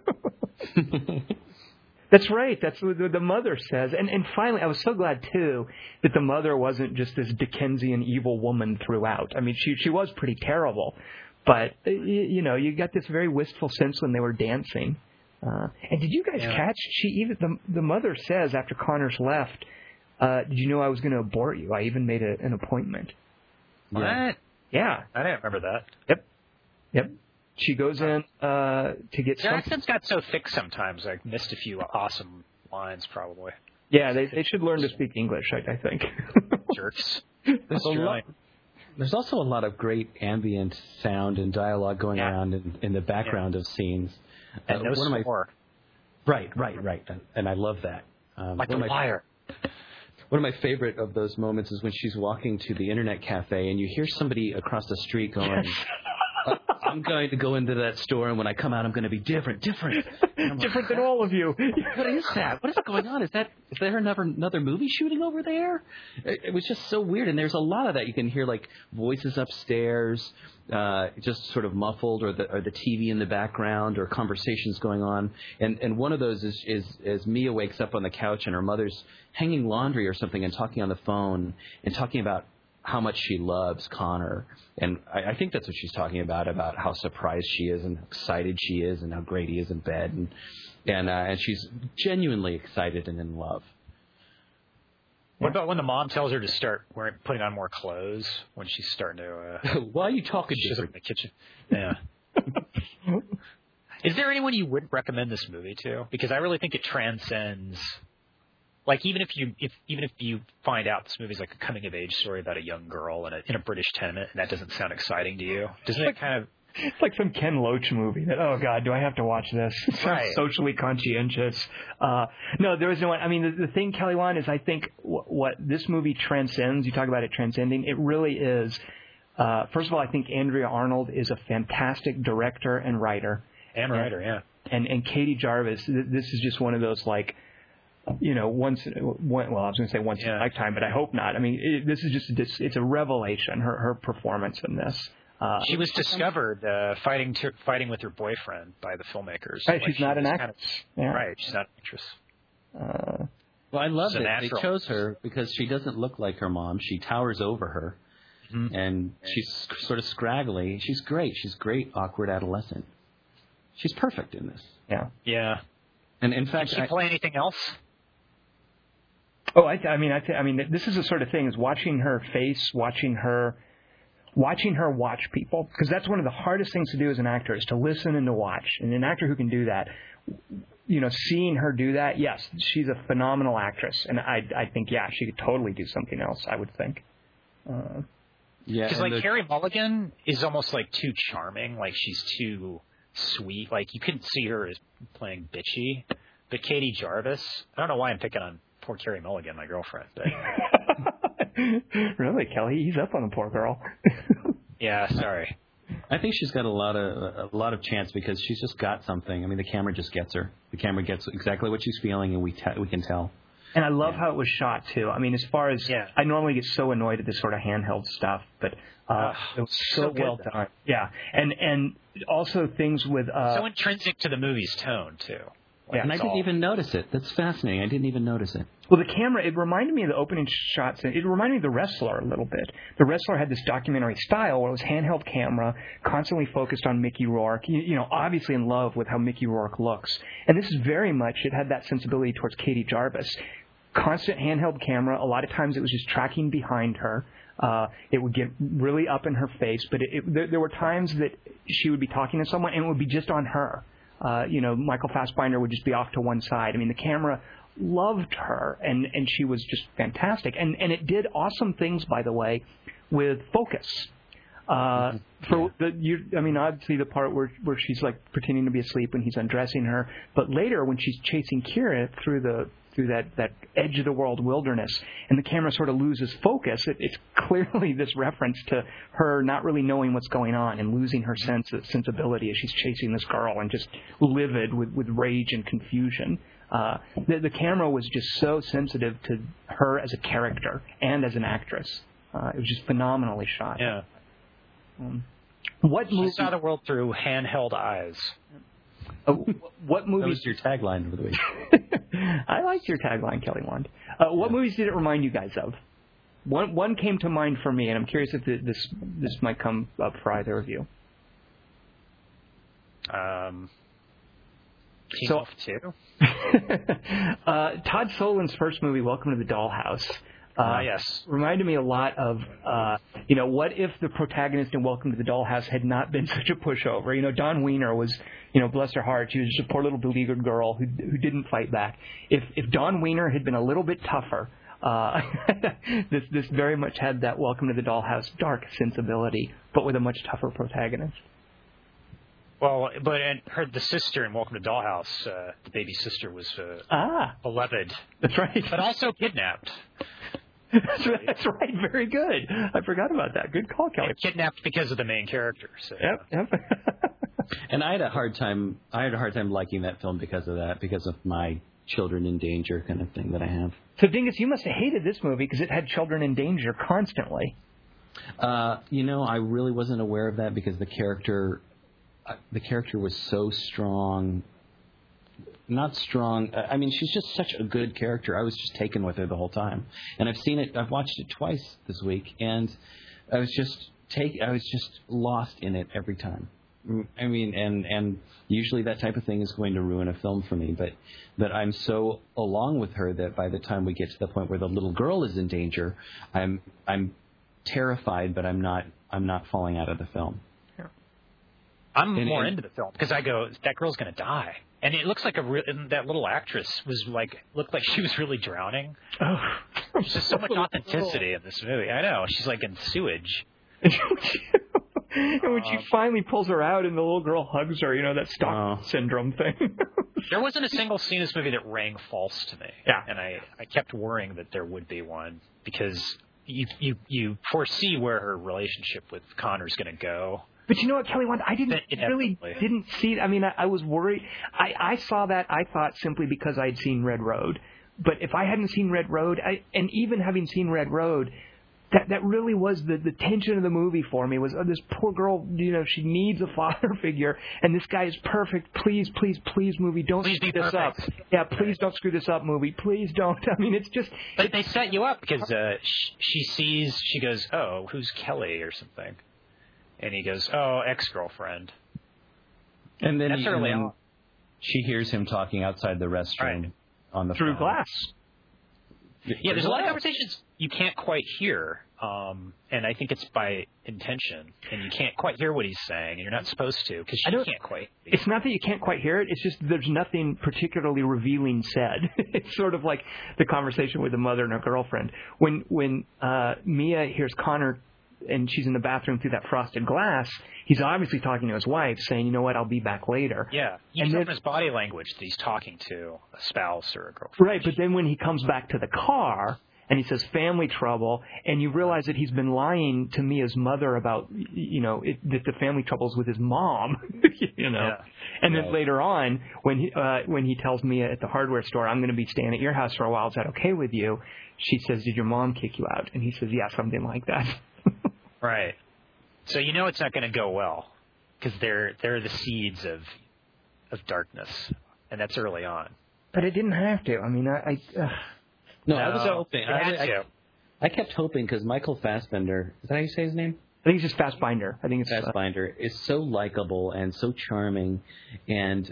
That's right. That's what the mother says. And finally, I was so glad, too, that the mother wasn't just this Dickensian evil woman throughout. I mean, she was pretty terrible. But, you know, you got this very wistful sense when they were dancing. And did you guys catch? The mother says after Connors left, did you know I was going to abort you? I even made an appointment. What? Yeah. I didn't remember that. Yep. She goes in to get some... accents got so thick sometimes. I missed a few awesome lines, probably. Yeah, they should learn to speak English, I think. Jerks. There's also a lot of great ambient sound and dialogue going around in the background of scenes. And no score. Right. And I love that. Like a liar. One of my favorite of those moments is when she's walking to the internet cafe and you hear somebody across the street going, I'm going to go into that store, and when I come out, I'm going to be different. Different than all of you. What is that? What is going on? Is there another movie shooting over there? It was just so weird, and there's a lot of that. You can hear like voices upstairs, just sort of muffled, or the TV in the background, or conversations going on. And one of those is as Mia wakes up on the couch and her mother's hanging laundry or something and talking on the phone and talking about how much she loves Connor. And I think that's what she's talking about how surprised she is and excited she is and how great he is in bed. And she's genuinely excited and in love. What about when the mom tells her to start putting on more clothes when she's starting to... Why are you talking different? In the kitchen. Yeah. Is there anyone you would recommend this movie to? Because I really think it transcends... Like, even if you find out this movie's like a coming-of-age story about a young girl in a British tenement, and that doesn't sound exciting to you, doesn't it kind of... It's like some Ken Loach movie that, oh, God, do I have to watch this? It sounds socially conscientious. No, there is no one. I mean, the thing, Kelly Wand, is I think what this movie transcends, you talk about it transcending, it really is, first of all, I think Andrea Arnold is a fantastic director and writer. And writer, yeah. And Katie Jarvis, this is just one of those, like, you know, I was going to say once in a lifetime, but I hope not. I mean, this is just, it's a revelation, her performance in this. She was discovered fighting with her boyfriend by the filmmakers. Right, she's not an actress. Right, she's not an actress. Well, I love that they chose her because she doesn't look like her mom. She towers over her, and she's sort of scraggly. She's great. She's great, awkward adolescent. She's perfect in this. Yeah. Yeah. And in fact, did she play anything else? Oh, I mean, this is the sort of thing, is watching her face, watching her watch people, because that's one of the hardest things to do as an actor, is to listen and to watch. And an actor who can do that, you know, seeing her do that, yes, she's a phenomenal actress. And I think, she could totally do something else, I would think. Because, like, Carey Mulligan is almost, like, too charming. Like, she's too sweet. Like, you couldn't see her as playing bitchy. But Katie Jarvis, I don't know why I'm picking on poor Carey Mulligan, my girlfriend. But... Really, Kelly? He's up on the poor girl. Yeah, sorry. I think she's got a lot of chance because she's just got something. I mean, the camera just gets her. The camera gets exactly what she's feeling, and we can tell. And I love how it was shot, too. I mean, as far as... I normally get so annoyed at this sort of handheld stuff, but it was so well done. Yeah. And also things with... so intrinsic to the movie's tone, too. Like, and I didn't even notice it. That's fascinating. I didn't even notice it. Well, the camera, it reminded me of the opening shots. It reminded me of The Wrestler a little bit. The Wrestler had this documentary style where it was handheld camera, constantly focused on Mickey Rourke, you know, obviously in love with how Mickey Rourke looks. And this is very much, it had that sensibility towards Katie Jarvis. Constant handheld camera. A lot of times it was just tracking behind her. It would get really up in her face, but there were times that she would be talking to someone and it would be just on her. You know, Michael Fassbinder would just be off to one side. I mean, the camera loved her, and she was just fantastic. And it did awesome things, by the way, with focus. I mean, obviously the part where she's like pretending to be asleep when he's undressing her, but later when she's chasing Kira through that edge of the world wilderness, and the camera sort of loses focus. It's clearly this reference to her not really knowing what's going on and losing her sensibility as she's chasing this girl and just livid with rage and confusion. The camera was just so sensitive to her as a character and as an actress. It was just phenomenally shot. Yeah. What movie? She saw the world through handheld eyes. What movie? That was your tagline for the week. I liked your tagline, Kelly Wand. What movies did it remind you guys of? One came to mind for me, and I'm curious if this might come up for either of you. Teen Wolf 2? Todd Solond's first movie, Welcome to the Dollhouse, yes, reminded me a lot of, what if the protagonist in Welcome to the Dollhouse had not been such a pushover? Dawn Wiener was, bless her heart, she was just a poor little beleaguered girl who didn't fight back. If Dawn Wiener had been a little bit tougher, this very much had that Welcome to the Dollhouse dark sensibility, but with a much tougher protagonist. Well, but the sister in Welcome to Dollhouse, the baby sister, was beloved. That's right. But also kidnapped. That's right. Very good. I forgot about that. Good call, Kelly. And kidnapped because of the main character. So. Yep. And I had a hard time liking that film because of that, because of my children in danger kind of thing that I have. So, Dingus, you must have hated this movie because it had children in danger constantly. I really wasn't aware of that because the character was so strong. Not strong. I mean, she's just such a good character. I was just taken with her the whole time. And I've watched it twice this week, and I was just lost in it every time. I mean, and usually that type of thing is going to ruin a film for me, but I'm so along with her that by the time we get to the point where the little girl is in danger, I'm terrified, but I'm not falling out of the film. I'm more into the film because I go, that girl's going to die. And it looks like that little actress looked like she was really drowning. Oh. There's just so much authenticity in this movie. I know. She's like in sewage. And when she finally pulls her out and the little girl hugs her, that Stockholm syndrome thing. There wasn't a single scene in this movie that rang false to me. Yeah. And I kept worrying that there would be one because you foresee where her relationship with Connor's going to go. But you know what, Kelly Wand? I didn't see it. I mean, I was worried. I saw that, I thought, simply because I'd seen Red Road. But if I hadn't seen Red Road, and even having seen Red Road, that really was the tension of the movie for me, was this poor girl, she needs a father figure, and this guy is perfect. Please, please, please, movie, don't screw this up. Yeah, please don't screw this up, movie. Please don't. I mean, it's just... But they set you up because she goes, oh, who's Kelly or something? And he goes, oh, ex-girlfriend. And then that's early on. She hears him talking outside the restroom on the through phone. glass. Yeah, there's a lot of conversations you can't quite hear, and I think it's by intention. And you can't quite hear what he's saying, and you're not supposed to because you can't quite. It's not that you can't quite hear it. It's just there's nothing particularly revealing said. It's sort of like the conversation with the mother and her girlfriend. When Mia hears Connor and she's in the bathroom through that frosted glass, he's obviously talking to his wife, saying, you know what, I'll be back later. Yeah, you can from his body language that he's talking to a spouse or a girlfriend. Right, but then when he comes back to the car and he says family trouble, and you realize that he's been lying to Mia's mother about, that the family trouble's with his mom, Yeah. And then later on, when he tells Mia at the hardware store, I'm going to be staying at your house for a while, is that okay with you? She says, did your mom kick you out? And he says, yeah, something like that. Right. So it's not going to go well because they're the seeds of darkness, and that's early on. But it didn't have to. I mean, I was hoping. I kept hoping because Michael Fassbender, is that how you say his name? I think it's just Fassbinder. I think it's Fassbinder is so likable and so charming, and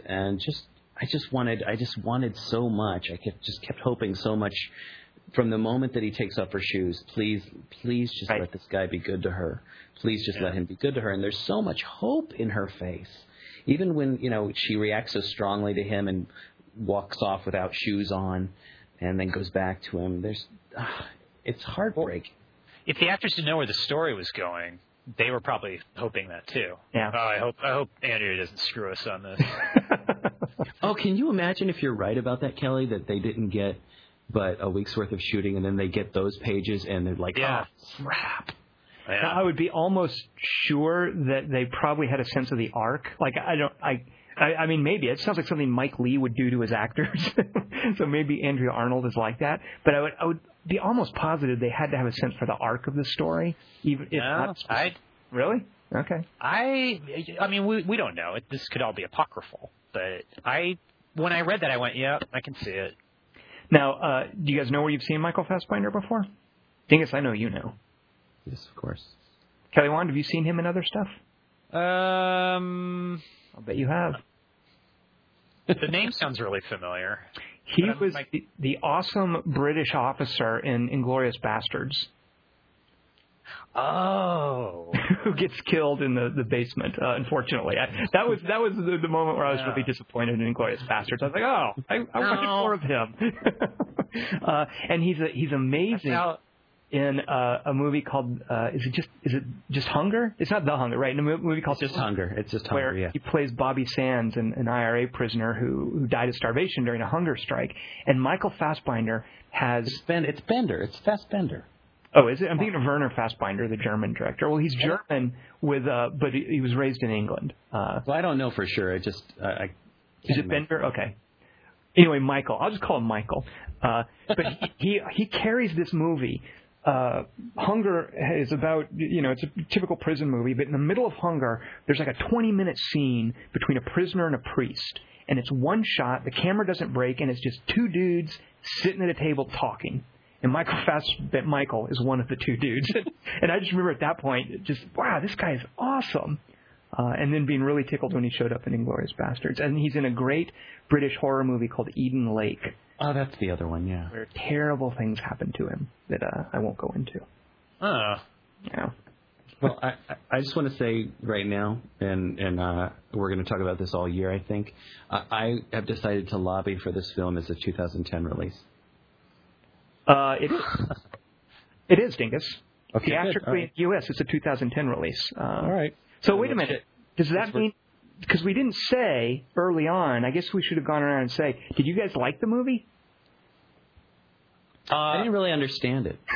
I just wanted so much. I kept hoping so much. From the moment that he takes off her shoes, please just let this guy be good to her. Please just let him be good to her. And there's so much hope in her face. Even when, she reacts so strongly to him and walks off without shoes on and then goes back to him. It's heartbreaking. If the actors didn't know where the story was going, they were probably hoping that too. Yeah. Oh, I hope Andrea doesn't screw us on this. Oh, can you imagine if you're right about that, Kelly, that they didn't get but a week's worth of shooting, and then they get those pages, and they're like, oh, crap. Yeah. I would be almost sure that they probably had a sense of the arc. Like, I mean, maybe. It sounds like something Mike Leigh would do to his actors. So maybe Andrea Arnold is like that. But I would be almost positive they had to have a sense for the arc of the story. Even if not really? Okay. I mean, we don't know. This could all be apocryphal. But when I read that, I went, yeah, I can see it. Now, do you guys know where you've seen Michael Fassbender before? Dingus, I know you know. Yes, of course. Kelly Wand, have you seen him in other stuff? I'll bet you have. The name sounds really familiar. He was the awesome British officer in Inglourious Bastards. Oh. Who gets killed in the basement, unfortunately. That was the moment where I was really disappointed in Inglourious Bastards. I was like, I want more of him. And he's amazing in a movie called is it just Hunger? It's not The Hunger, right? In a movie called It's Just Hunger. It's Just Hunger, where he plays Bobby Sands, an IRA prisoner who died of starvation during a hunger strike. And Michael Fassbender has... It's Bender. It's Fassbender. Oh, is it? I'm thinking of Werner Fassbinder, the German director. Well, he's German but he was raised in England. Well, I don't know for sure. Is it Bender? Okay. Anyway, Michael. I'll just call him Michael. But he carries this movie. Hunger is about, it's a typical prison movie, but in the middle of Hunger, there's like a 20-minute scene between a prisoner and a priest. And it's one shot, the camera doesn't break, and it's just two dudes sitting at a table talking. And Michael is one of the two dudes. And I just remember at that point, wow, this guy is awesome. And then being really tickled when he showed up in Inglourious Bastards. And he's in a great British horror movie called Eden Lake. Oh, that's the other one, yeah. Where terrible things happen to him that I won't go into. Yeah. Well, I just want to say right now, and we're going to talk about this all year, I think, I have decided to lobby for this film as a 2010 release. It is. It is, Dingus. Okay, theatrically in the U.S., it's a 2010 release. All right. So wait a minute. Does that mean... Because we didn't say early on, I guess we should have gone around and say, did you guys like the movie? I didn't really understand it.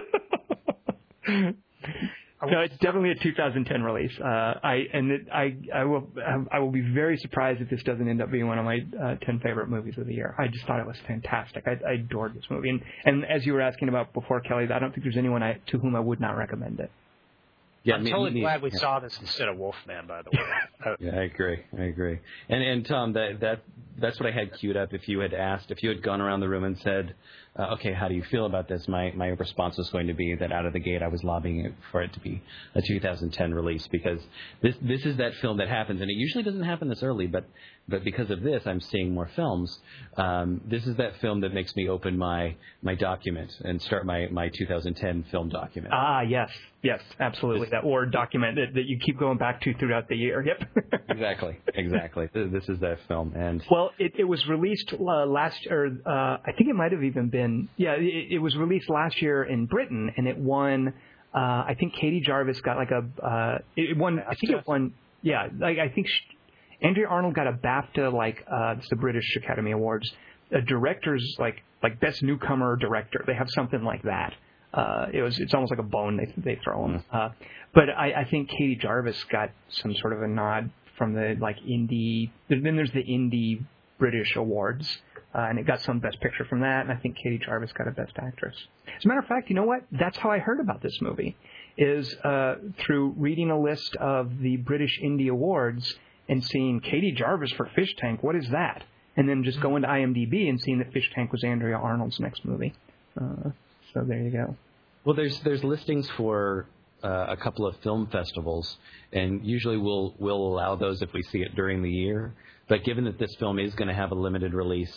No, it's definitely a 2010 release. I will be very surprised if this doesn't end up being one of my 10 favorite movies of the year. I just thought it was fantastic. I adored this movie. And as you were asking about before, Kelly, I don't think there's anyone to whom I would not recommend it. Yeah, I'm totally glad we saw this instead of Wolfman, by the way. Yeah, I agree. And Tom, that's what I had queued up. If you had gone around the room and said, okay, how do you feel about this? My response was going to be that out of the gate I was lobbying for it to be a 2010 release, because this is that film that happens, and it usually doesn't happen this early, but because of this I'm seeing more films. This is that film that makes me open my document and start my 2010 film document. Yes, absolutely. That Word document that you keep going back to throughout the year. Yep. Exactly. This is that film. And well, it was released last, or I think it might have even been. Yeah, it was released last year in Britain, and it won. I think Katie Jarvis got like it won. I think it won. Yeah, I think Andrea Arnold got a BAFTA, it's the British Academy Awards, a director's like best newcomer director. They have something like that. It's almost like a bone they throw them. But I think Katie Jarvis got some sort of a nod from the indie. Then there's the indie British awards, and it got some Best Picture from that. And I think Katie Jarvis got a Best Actress. As a matter of fact, you know what? That's how I heard about this movie, is through reading a list of the British Indie Awards and seeing Katie Jarvis for Fish Tank. What is that? And then just going to IMDb and seeing that Fish Tank was Andrea Arnold's next movie. So there you go. Well, there's listings for a couple of film festivals, and usually we'll allow those if we see it during the year. But given that this film is going to have a limited release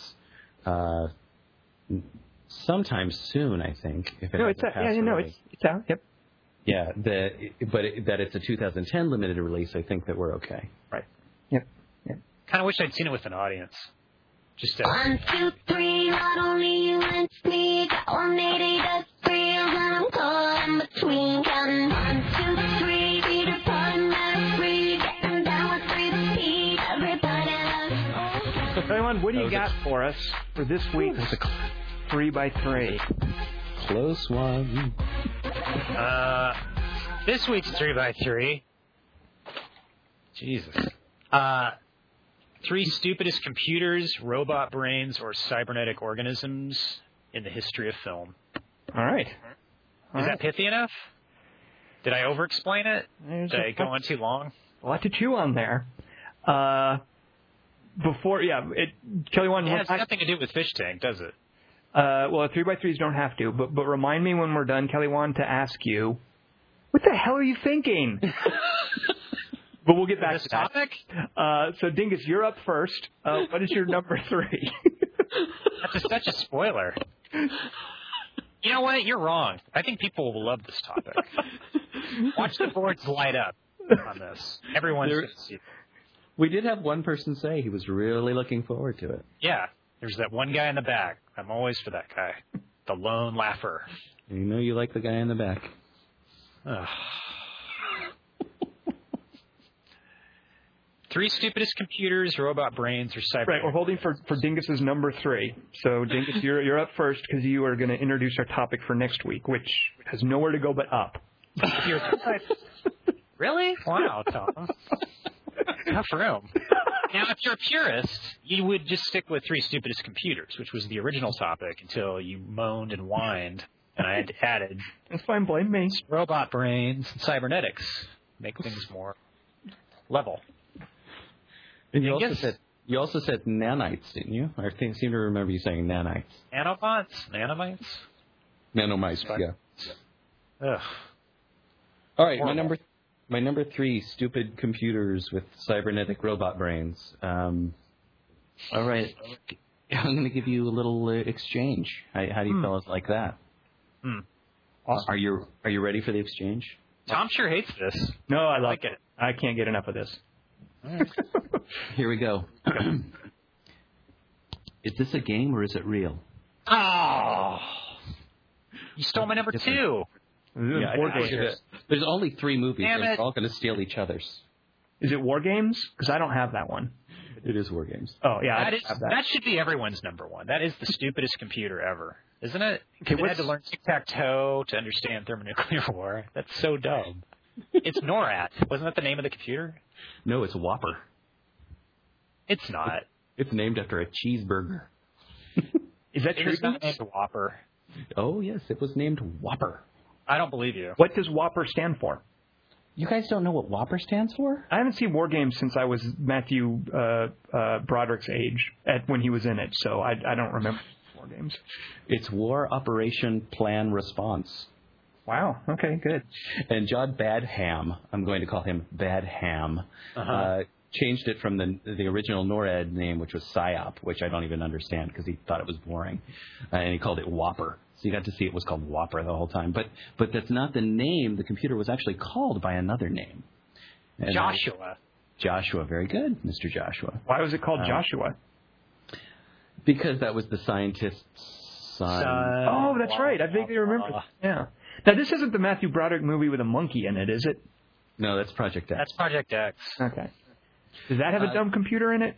sometime soon, I think. It's out. Yep. Yeah, that it's a 2010 limited release, I think that we're okay. Right. Yep. Kind of wish I'd seen it with an audience. Just 1, 2, 3, not only you and me, got 180, that's 3, and I'm caught in between, counting 1, 2, 3, feet apart, not free, getting down with 3 feet, everybody loves. So, everyone, what do you got for us for this week's 3x3? Close one. This week's 3x3. Jesus. 3 stupidest computers, robot brains, or cybernetic organisms in the history of film. All right. Is that pithy enough? Did I over-explain it? Did I go on too long? A lot to chew on there. Kelly Wand. It has nothing to do with Fish Tank, does it? Well, 3x3s don't have to, but remind me when we're done, Kelly Wand, to ask you, what the hell are you thinking? But we'll get back to that. Topic? So, Dingus, you're up first. What is your number 3? That's such a spoiler. You know what? You're wrong. I think people will love this topic. Watch the boards light up on this. Everyone's going to see it. We did have one person say he was really looking forward to it. Yeah. There's that one guy in the back. I'm always for that guy. The lone laugher. You know you like the guy in the back. Ugh. 3 stupidest computers, robot brains, or cyber. Right, we're holding for Dingus's number 3. So, Dingus, you're up first because you are going to introduce our topic for next week, which has nowhere to go but up. Really? Wow, Tom. Enough room. Now, if you're a purist, you would just stick with 3 stupidest computers, which was the original topic until you moaned and whined, and I had added. That's fine, blame me. Robot brains and cybernetics make things more level. And you also said nanites, didn't you? I seem to remember you saying nanites. Nanobots? Nanomites? Nanomice, yeah. Ugh. All right, my number 3, stupid computers with cybernetic robot brains. All right, I'm going to give you a little exchange. How do you fellas like that? Awesome. Are you ready for the exchange? Tom sure hates this. No, I like it. I can't get enough of this. Here we go. Is this a game or is it real? Oh! You stole my number 2. There's only 3 movies. Damn They're it. all going to steal each other's. Is it War Games? Because I don't have that one. It is War Games. Oh, yeah, I have that. That should be everyone's number 1. That is the stupidest computer ever, isn't it? Okay, They had to learn tic-tac-toe to understand thermonuclear war. That's so dumb. It's NORAD. Wasn't that the name of the computer? No, it's Whopper. It's not. It's named after a cheeseburger. Is that It true? was not named Whopper. Oh, yes, it was named Whopper. I don't believe you. What does Whopper stand for? You guys don't know what Whopper stands for? I haven't seen War Games since I was Matthew Broderick's age when he was in it, so I don't remember War Games. It's War Operation Plan Response. Wow. Okay, good. And John Badham, I'm going to call him Badham, changed it from the original NORAD name, which was PSYOP, which I don't even understand because he thought it was boring, and he called it Whopper. So you got to see it was called Whopper the whole time. But that's not the name. The computer was actually called by another name. And Joshua. Joshua, very good, Mr. Joshua. Why was it called Joshua? Because that was the scientist's son. Oh, that's right. I vaguely remember. Yeah. Now, this isn't the Matthew Broderick movie with a monkey in it, is it? No, that's Project X. That's Project X. Okay. Does that have a dumb computer in it?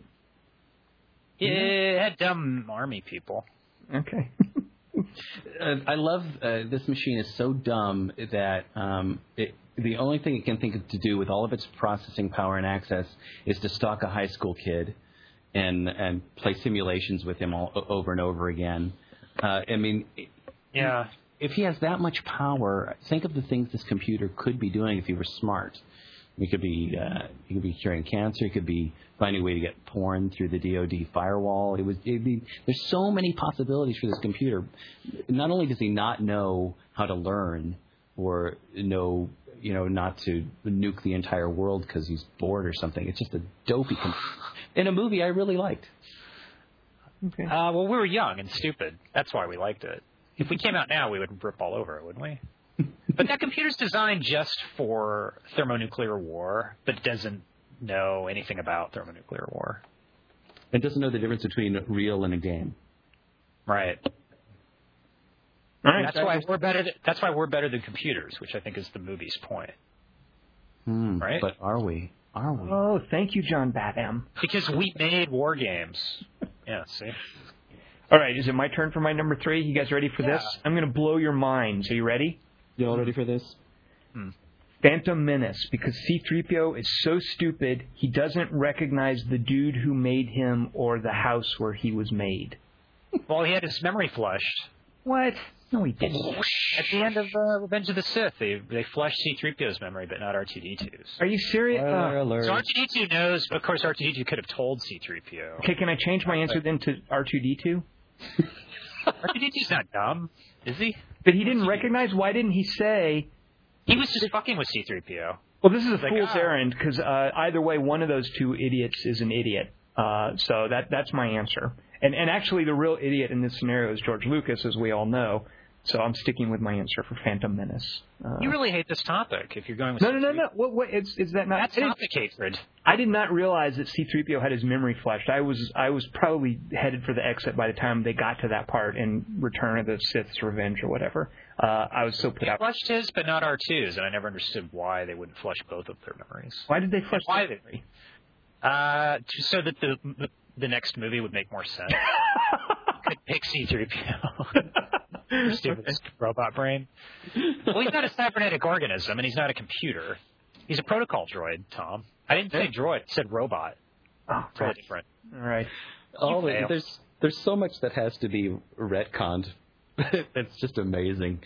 It had dumb army people. Okay. I love this machine is so dumb that the only thing it can think of to do with all of its processing power and access is to stalk a high school kid and play simulations with him all over and over again. I mean, Yeah. if he has that much power, think of the things this computer could be doing if he were smart. He could be curing cancer. He could be finding a way to get porn through the DoD firewall. There's so many possibilities for this computer. Not only does he not know how to learn or know, not to nuke the entire world because he's bored or something. It's just a dopey computer. In a movie I really liked. Okay. Well, we were young and stupid. That's why we liked it. If we came out now, we would rip all over it, wouldn't we? But that computer's designed just for thermonuclear war, but doesn't know anything about thermonuclear war. It doesn't know the difference between real and a game. Right. All right. That's why we're better than computers, which I think is the movie's point. Right? But are we? Are we? Oh, thank you, John Badham. Because we made war games. Yeah, see? All right, is it my turn for my number 3? You guys ready for this? I'm going to blow your minds. Are you ready? You all ready for this? Phantom Menace, because C-3PO is so stupid, he doesn't recognize the dude who made him or the house where he was made. Well, he had his memory flushed. What? No, he didn't. At the end of Revenge of the Sith, they flushed C-3PO's memory, but not R2-D2's. Are you serious? So R2-D2 knows, of course, R2-D2 could have told C-3PO. Okay, can I change my answer then to R2-D2? R2-D2's not dumb, is he? But he didn't recognize? Why didn't he say... He was just fucking with C-3PO. Well, this is a fool's errand, because either way, one of those two idiots is an idiot. So that's my answer. And actually, the real idiot in this scenario is George Lucas, as we all know. So I'm sticking with my answer for Phantom Menace. You really hate this topic if you're going with No. What is that not? That's topic hatred. I did not realize that C-3PO had his memory flushed. I was probably headed for the exit by the time they got to that part in Return of the Sith's Revenge or whatever. I was so put out. They flushed his, but not R2's, and I never understood why they wouldn't flush both of their memories. Why did they flush their memory? So that the next movie would make more sense. Could pick C-3PO. Stupid robot brain. Well, he's not a cybernetic organism, and he's not a computer. He's a protocol droid, Tom. I didn't say droid. I said robot. Oh, totally different. All right. There's so much that has to be retconned. It's just amazing.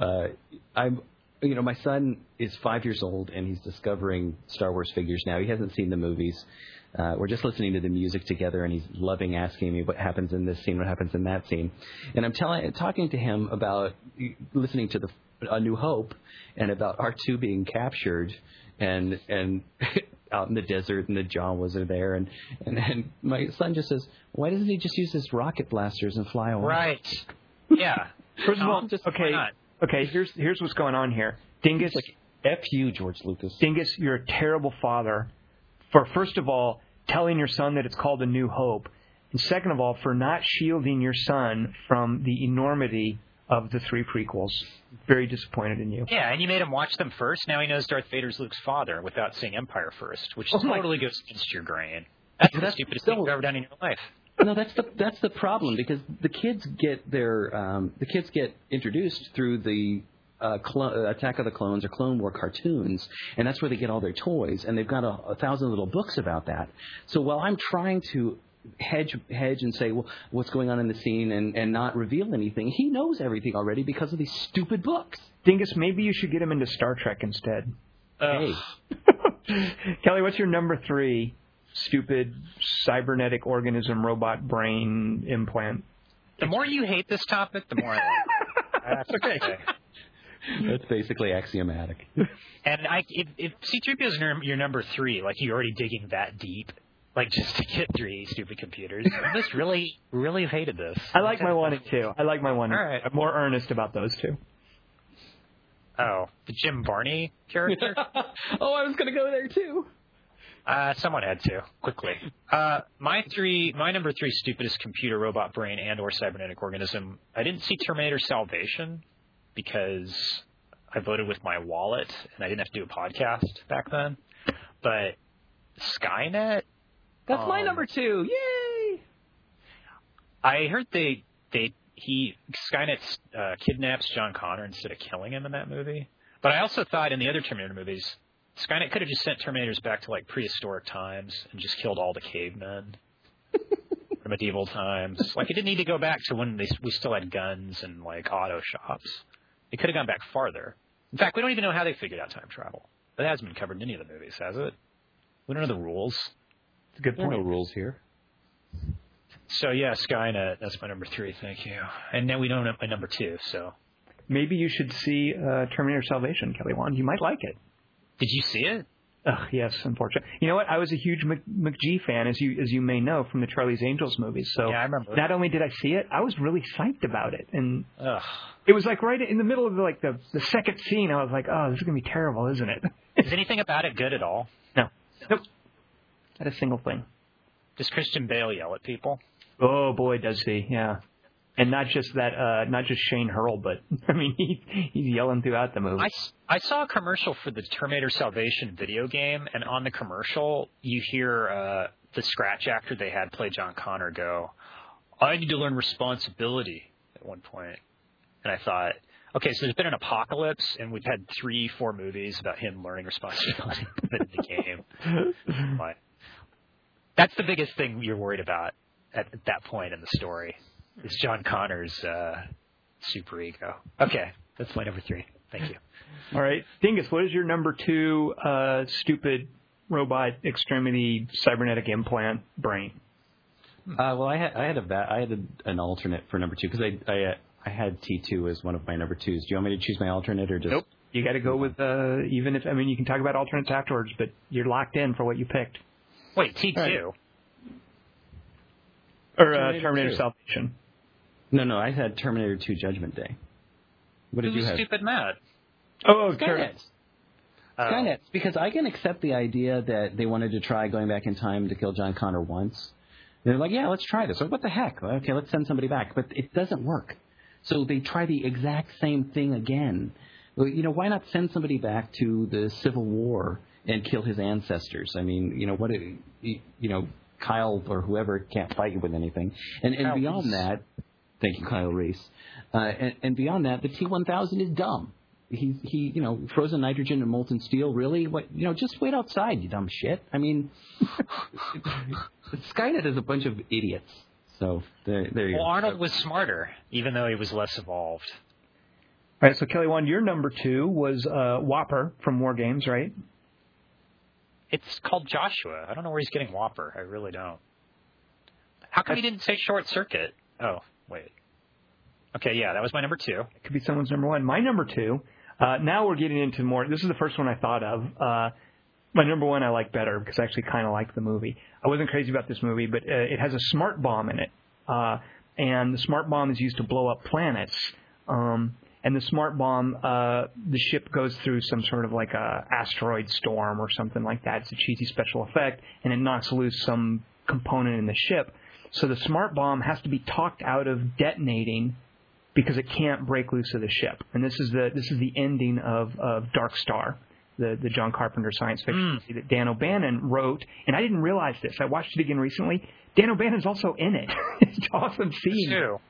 My son is 5 years old, and he's discovering Star Wars figures now. He hasn't seen the movies. We're just listening to the music together, and he's loving asking me what happens in this scene, what happens in that scene. And I'm talking to him about listening to A New Hope and about R2 being captured and out in the desert, and the Jawas are there. And my son just says, why doesn't he just use his rocket blasters and fly away? Right. Yeah. First of all, okay. Here's what's going on here. Dingus, F you, George Lucas. Dingus, you're a terrible father for, first of all, telling your son that it's called A New Hope, and second of all, for not shielding your son from the enormity of the 3 prequels. Very disappointed in you. Yeah, and you made him watch them first. Now he knows Darth Vader's Luke's father without seeing Empire first, which totally goes against your grain. That's the stupidest thing you've ever done in your life. No, that's the problem, because the kids get introduced through the Attack of the Clones or Clone War cartoons, and that's where they get all their toys, and they've got 1,000 little books about that. So while I'm trying to hedge and say, well, what's going on in the scene and not reveal anything, he knows everything already because of these stupid books. Dingus, maybe you should get him into Star Trek instead. Hey. Kelly, what's your number 3 stupid cybernetic organism robot brain implant? The more you hate this topic, the more I like it. That's okay. That's basically axiomatic. And if C-3PO is your number 3, like you're already digging that deep, like just to get 3 stupid computers, I just really, really hated this. I like my 1 and 2. I like my 1 and 2. Right. I'm more earnest about those 2. Oh, the Jim Barney character? Oh, I was going to go there too. Someone had to, quickly. My number 3 stupidest computer, robot brain, and/or cybernetic organism. I didn't see Terminator Salvation because I voted with my wallet and I didn't have to do a podcast back then. But Skynet. That's my number 2. Yay! I heard Skynet kidnaps John Connor instead of killing him in that movie. But I also thought in the other Terminator movies, Skynet could have just sent Terminators back to like prehistoric times and just killed all the cavemen from medieval times. Like it didn't need to go back to when we still had guns and like auto shops. It could have gone back farther. In fact, we don't even know how they figured out time travel. That hasn't been covered in any of the movies, has it? We don't know the rules. It's a good point. There are no rules here. So yeah, Skynet. That's my number 3. Thank you. And now we don't know my number 2. So maybe you should see Terminator Salvation, Kelly Wand. You might like it. Did you see it? Yes, unfortunately. You know what? I was a huge McGee fan, as you may know, from the Charlie's Angels movies. So yeah, I remember. Not only did I see it, I was really psyched about it. And it was like right in the middle of the second scene, I was like, oh, this is going to be terrible, isn't it? Is anything about it good at all? No. Nope. Not a single thing. Does Christian Bale yell at people? Oh, boy, does he. Yeah. And not just Shane Hurl, but I mean, he's yelling throughout the movie. I saw a commercial for the Terminator Salvation video game, and on the commercial, you hear the scratch actor they had play John Connor go, "I need to learn responsibility" at one point. And I thought, Okay, so there's been an apocalypse, and we've had 3-4 movies about him learning responsibility in the game. But that's the biggest thing you're worried about at that point in the story, is John Connor's super ego. Okay, that's my number 3. Thank you. All right. Dingus, what is your number 2 stupid robot extremity cybernetic implant brain? Well, I had an alternate for number 2 because I had T2 as one of my number 2s. Do you want me to choose my alternate or just? Nope. You got to go with even if you can talk about alternates afterwards, but you're locked in for what you picked. Wait, T2. Right. Or Terminator Salvation. No, I had Terminator 2 Judgment Day. What did you have? Stupid Matt. Oh, Skynet. Skynet, because I can accept the idea that they wanted to try going back in time to kill John Connor once. They're like, yeah, let's try this. Or what the heck? Okay, let's send somebody back. But it doesn't work. So they try the exact same thing again. Well, why not send somebody back to the Civil War and kill his ancestors? I mean, Kyle or whoever can't fight you with anything. And beyond Reese. That, thank you, Kyle Reese. And beyond that, the T-1000 is dumb. He frozen nitrogen and molten steel. Really? What? Just wait outside, you dumb shit. I mean, Skynet is a bunch of idiots. So there you go. Well, Arnold was smarter, even though he was less evolved. All right. So Kelly Wand, your number 2 was Whopper from War Games, right? It's called Joshua. I don't know where he's getting Whopper. I really don't. How come he didn't say Short Circuit? Oh, wait. Okay, yeah, that was my number 2. It could be someone's number 1. My number 2. Now we're getting into more. This is the first one I thought of. My number 1 I like better because I actually kind of liked the movie. I wasn't crazy about this movie, but it has a smart bomb in it. And the smart bomb is used to blow up planets. And the smart bomb, the ship goes through some sort of like a asteroid storm or something like that. It's a cheesy special effect, and it knocks loose some component in the ship. So the smart bomb has to be talked out of detonating because it can't break loose of the ship. And this is the ending of Dark Star, the John Carpenter science fiction that Dan O'Bannon wrote. And I didn't realize this. I watched it again recently. Dan O'Bannon's also in it. It's an awesome scene. True.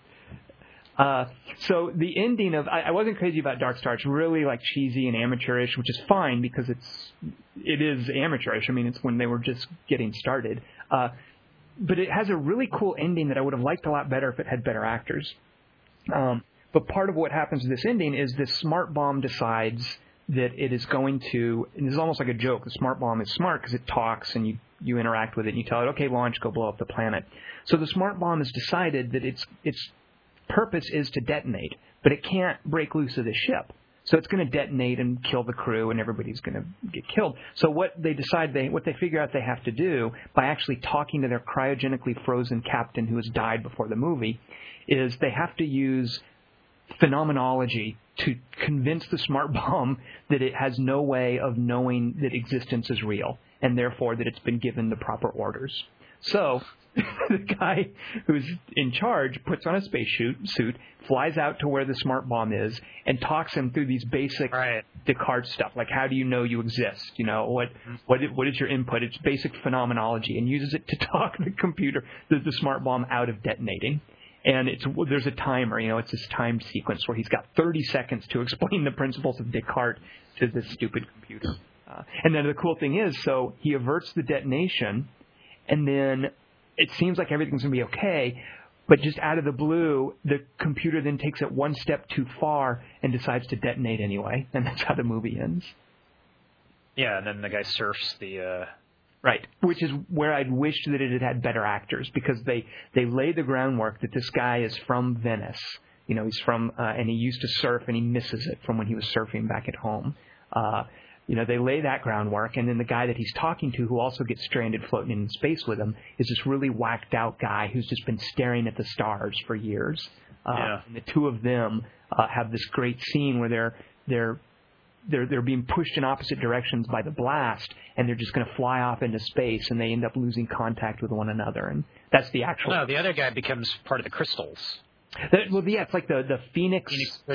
So the ending of I wasn't crazy about Dark Star. It's really like cheesy and amateurish, which is fine because it is amateurish. I mean, it's when they were just getting started. But it has a really cool ending that I would have liked a lot better if it had better actors. But part of what happens to this ending is this smart bomb decides that it is going to, and this is almost like a joke, the smart bomb is smart because it talks and you interact with it and you tell it, okay, launch, go blow up the planet. So the smart bomb has decided that its purpose is to detonate, but it can't break loose of the ship. So it's going to detonate and kill the crew, and everybody's going to get killed. So what they figure out they have to do by actually talking to their cryogenically frozen captain who has died before the movie is they have to use phenomenology to convince the smart bomb that it has no way of knowing that existence is real, and therefore that it's been given the proper orders. So the guy who's in charge puts on a spacesuit, flies out to where the smart bomb is, and talks him through these basic Descartes stuff, like how do you know you exist? What is your input? It's basic phenomenology, and uses it to talk the computer, the smart bomb, out of detonating. And there's a timer, it's this timed sequence where he's got 30 seconds to explain the principles of Descartes to this stupid computer. And then the cool thing is, so he averts the detonation, and then it seems like everything's going to be okay, but just out of the blue, the computer then takes it one step too far and decides to detonate anyway, and that's how the movie ends. Yeah, and then the guy surfs the... Right, which is where I'd wished that it had had better actors, because they lay the groundwork that this guy is from Venice. He's from, and he used to surf, and he misses it from when he was surfing back at home. They lay that groundwork, and then the guy that he's talking to, who also gets stranded floating in space with him, is this really whacked out guy who's just been staring at the stars for years. And the two of them have this great scene where they're being pushed in opposite directions by the blast, and they're just going to fly off into space, and they end up losing contact with one another. And that's the actual... No, the other guy becomes part of the crystals. It's like the Phoenix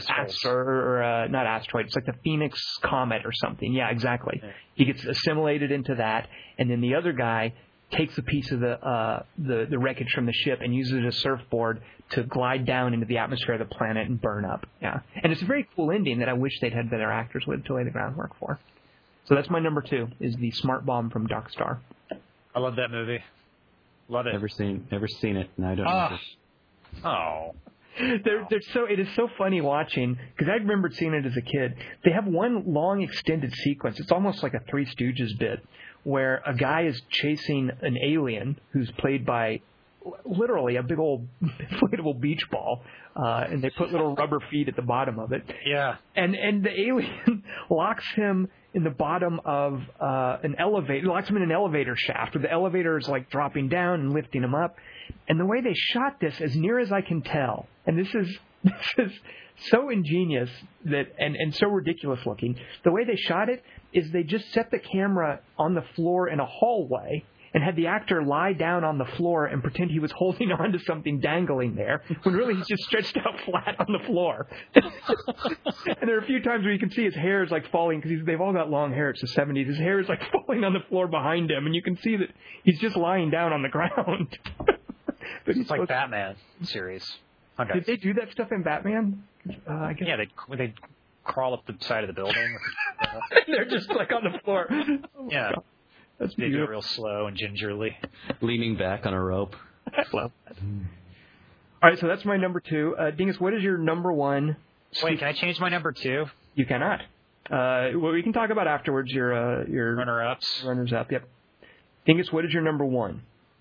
not asteroid. It's like the Phoenix comet or something. Yeah, exactly. Yeah. He gets assimilated into that, and then the other guy takes a piece of the wreckage from the ship and uses it as a surfboard to glide down into the atmosphere of the planet and burn up. Yeah, and it's a very cool ending that I wish they'd had better actors with to lay the groundwork for. So that's my number 2, is the Smart Bomb from Dark Star. I love that movie. Love it. Never seen it, and I don't know. Oh. It is so funny watching, because I remembered seeing it as a kid. They have one long extended sequence. It's almost like a Three Stooges bit, where a guy is chasing an alien who's played by literally a big old inflatable beach ball, and they put little rubber feet at the bottom of it. Yeah. And the alien locks him in the bottom of an elevator, locks him in an elevator shaft, where the elevator is like dropping down and lifting him up. And the way they shot this, as near as I can tell, and this is so ingenious that and so ridiculous looking, the way they shot it is they just set the camera on the floor in a hallway and had the actor lie down on the floor and pretend he was holding on to something dangling there, when really he's just stretched out flat on the floor. And there are a few times where you can see his hair is like falling, because they've all got long hair. It's the 70s. His hair is like falling on the floor behind him, and you can see that he's just lying down on the ground. But it's like Batman series. Okay. Did they do that stuff in Batman? I guess. Yeah, they crawl up the side of the building. They're just like on the floor. Yeah. God. That's they beautiful. do it real slow and gingerly. Leaning back on a rope. I love that. All right, so that's my number 2. Dingus, what is your number 1? Wait, can I change my number 2? You cannot. Well, we can talk about afterwards your runner-ups. Runners-up, yep. Dingus, what is your number 1?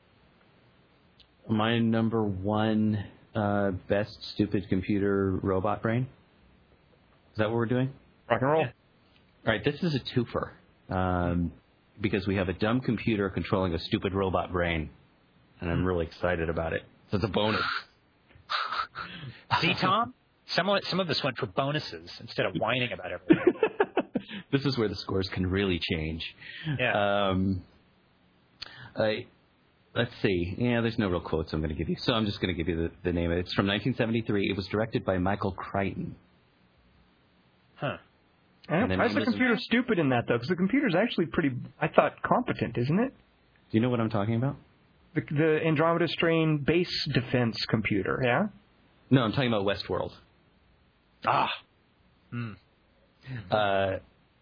My number 1 best stupid computer robot brain. Is that what we're doing? Rock and roll. Yeah. All right, this is a twofer. Because we have a dumb computer controlling a stupid robot brain. And I'm really excited about it. So it's a bonus. See, Tom? Some of us went for bonuses instead of whining about everything. This is where the scores can really change. Yeah. Let's see. Yeah, there's no real quotes I'm going to give you. So I'm just going to give you the name of it. It's from 1973. It was directed by Michael Crichton. Huh. Why is the computer stupid in that, though? Because the computer's actually pretty, I thought, competent, isn't it? Do you know what I'm talking about? The Andromeda Strain base defense computer, yeah? No, I'm talking about Westworld. Ah. Yep.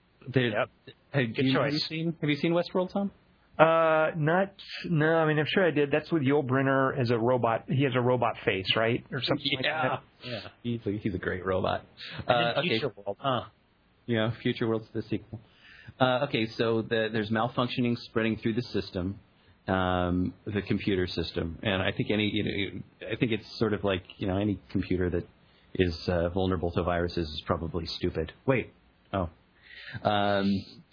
Good choice. Have you seen Westworld, Tom? No, I mean, I'm sure I did. That's with Yul Brynner as a robot. He has a robot face, right? Or something like that. Yeah. He's a great robot. Future World, huh? Yeah, Future World's the sequel. Okay, so there's malfunctioning spreading through the system, the computer system, and I think I think it's sort of like any computer that is vulnerable to viruses is probably stupid. Wait, but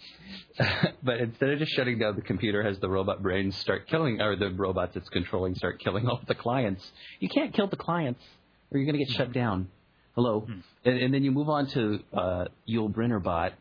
instead of just shutting down the computer, has the robot brains start killing, or the robots it's controlling start killing all the clients. You can't kill the clients, or you're going to get shut down. Hello. And then you move on to Yul Brynner bot,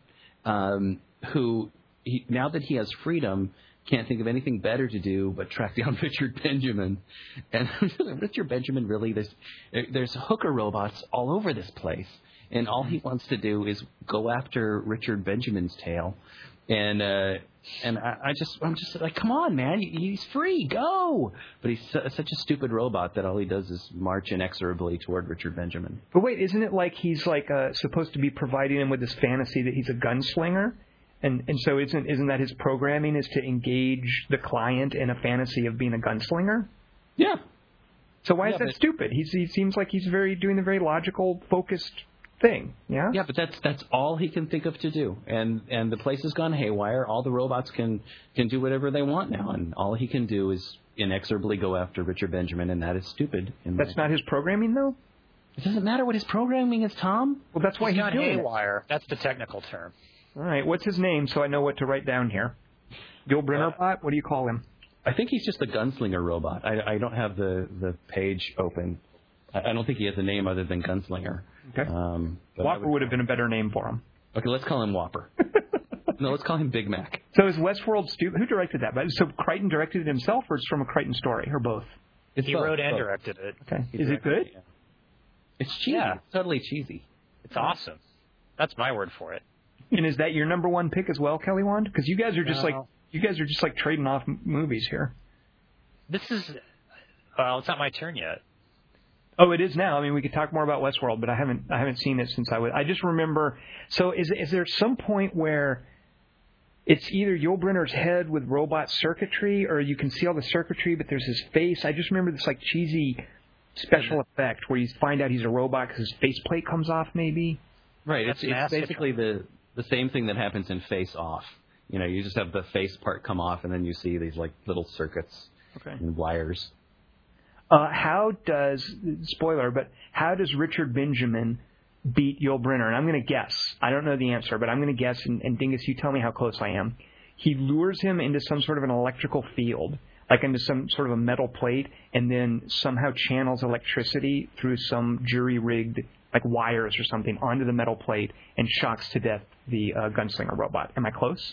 who, now that he has freedom, can't think of anything better to do but track down Richard Benjamin. And Richard Benjamin, really, there's hooker robots all over this place. And all he wants to do is go after Richard Benjamin's tail. And I'm just like, come on, man, he's free, go! But he's such a stupid robot that all he does is march inexorably toward Richard Benjamin. But wait, isn't it like he's like supposed to be providing him with this fantasy that he's a gunslinger? And so isn't that his programming, is to engage the client in a fantasy of being a gunslinger? Yeah. So why is that stupid? He seems like he's doing a very logical, focused thing, yeah? Yeah, but that's all he can think of to do. And the place has gone haywire. All the robots can do whatever they want now, and all he can do is inexorably go after Richard Benjamin, and that is stupid. That's not his programming, though? It doesn't matter what his programming is, Tom. Well, that's why he's doing haywire. That's the technical term. All right, what's his name so I know what to write down here? Yul Brynner bot? What do you call him? I think he's just the gunslinger robot. I don't have the page open. I don't think he has a name other than Gunslinger. Okay. Whopper would have been a better name for him. Okay, let's call him Whopper. No, let's call him Big Mac. So is Westworld stupid? Who directed that? So Crichton directed it himself, or it's from a Crichton story, or both? He wrote and directed it. Okay. Is it good? Yeah. It's cheesy. Yeah. It's totally cheesy. It's awesome. That's my word for it. And is that your number 1 pick as well, Kelly Wand? Because you guys are just like trading off movies here. This is well, it's not my turn yet. Oh, it is now. I mean, we could talk more about Westworld, but I haven't seen it since I just remember. So is there some point where it's either Yul Brynner's head with robot circuitry, or you can see all the circuitry, but there's his face? I just remember this like cheesy special effect where you find out he's a robot because his faceplate comes off, maybe. Right. It's basically the same thing that happens in Face Off. You know, you just have the face part come off, and then you see these like little circuits and wires. How does Richard Benjamin beat Yul Brynner? And I'm going to guess. I don't know the answer, but I'm going to guess. And Dingus, you tell me how close I am. He lures him into some sort of an electrical field, like into some sort of a metal plate, and then somehow channels electricity through some jury-rigged like wires or something onto the metal plate and shocks to death the gunslinger robot. Am I close?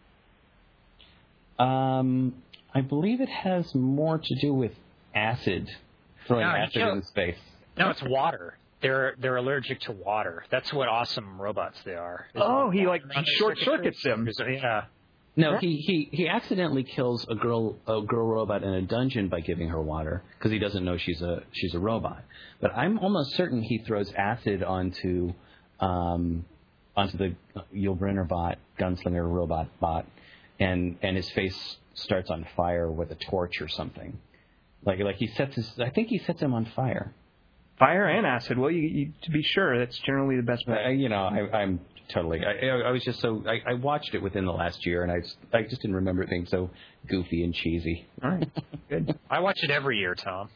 I believe it has more to do with acid, throwing acid in space. No, it's water. They're allergic to water. That's what awesome robots they are. He short circuits them. Yeah. No, he accidentally kills a girl robot in a dungeon by giving her water because he doesn't know she's a robot. But I'm almost certain he throws acid onto the Yul Brynner gunslinger robot bot, and his face starts on fire with a torch or something. Like I think he sets him on fire. Fire and acid. Well, you to be sure, that's generally the best bet. I'm totally. I was just so. I watched it within the last year, and I just didn't remember it being so goofy and cheesy. All right, good. I watch it every year, Tom.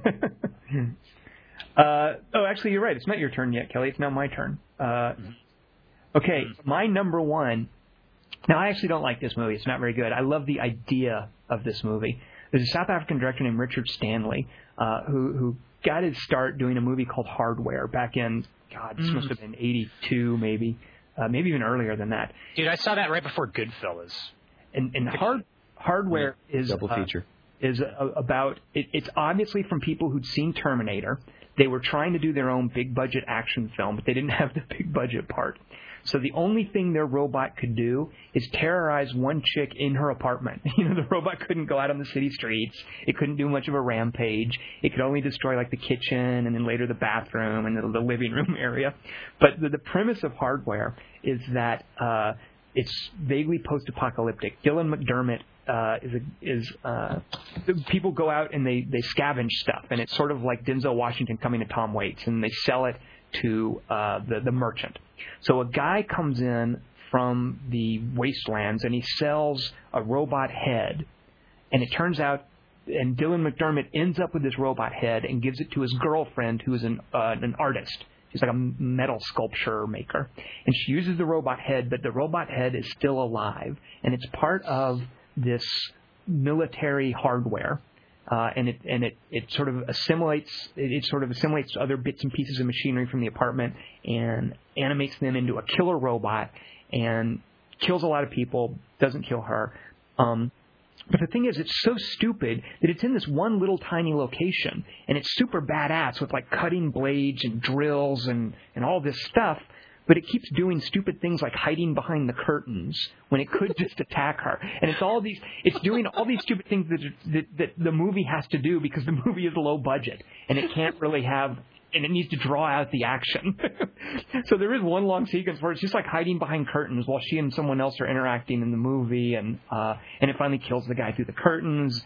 Actually, you're right. It's not your turn yet, Kelly. It's now my turn. Okay, my number one. Now, I actually don't like this movie. It's not very good. I love the idea of this movie. There's a South African director named Richard Stanley who got his start doing a movie called Hardware back in, this must have been 82 maybe even earlier than that. Dude, I saw that right before Goodfellas. And Hardware is double feature. Is about it's obviously from people who'd seen Terminator. They were trying to do their own big budget action film, but they didn't have the big budget part. So the only thing their robot could do is terrorize one chick in her apartment. The robot couldn't go out on the city streets. It couldn't do much of a rampage. It could only destroy like the kitchen and then later the bathroom and the living room area. But the premise of Hardware is that it's vaguely post-apocalyptic. Dylan McDermott people go out and they scavenge stuff, and it's sort of like Denzel Washington coming to Tom Waits, and they sell it to the merchant. So a guy comes in from the wastelands and he sells a robot head, and it turns out, and Dylan McDermott ends up with this robot head and gives it to his girlfriend, who is an artist. She's like a metal sculpture maker, and she uses the robot head, but the robot head is still alive, and it's part of this military hardware. And it sort of assimilates other bits and pieces of machinery from the apartment and animates them into a killer robot and kills a lot of people, doesn't kill her. But the thing is, it's so stupid that it's in this one little tiny location, and it's super badass with like cutting blades and drills and all this stuff. But it keeps doing stupid things like hiding behind the curtains when it could just attack her. And it's doing all these stupid things that the movie has to do because the movie is low budget and it can't really have, and it needs to draw out the action. So there is one long sequence where it's just like hiding behind curtains while she and someone else are interacting in the movie, and it finally kills the guy through the curtains.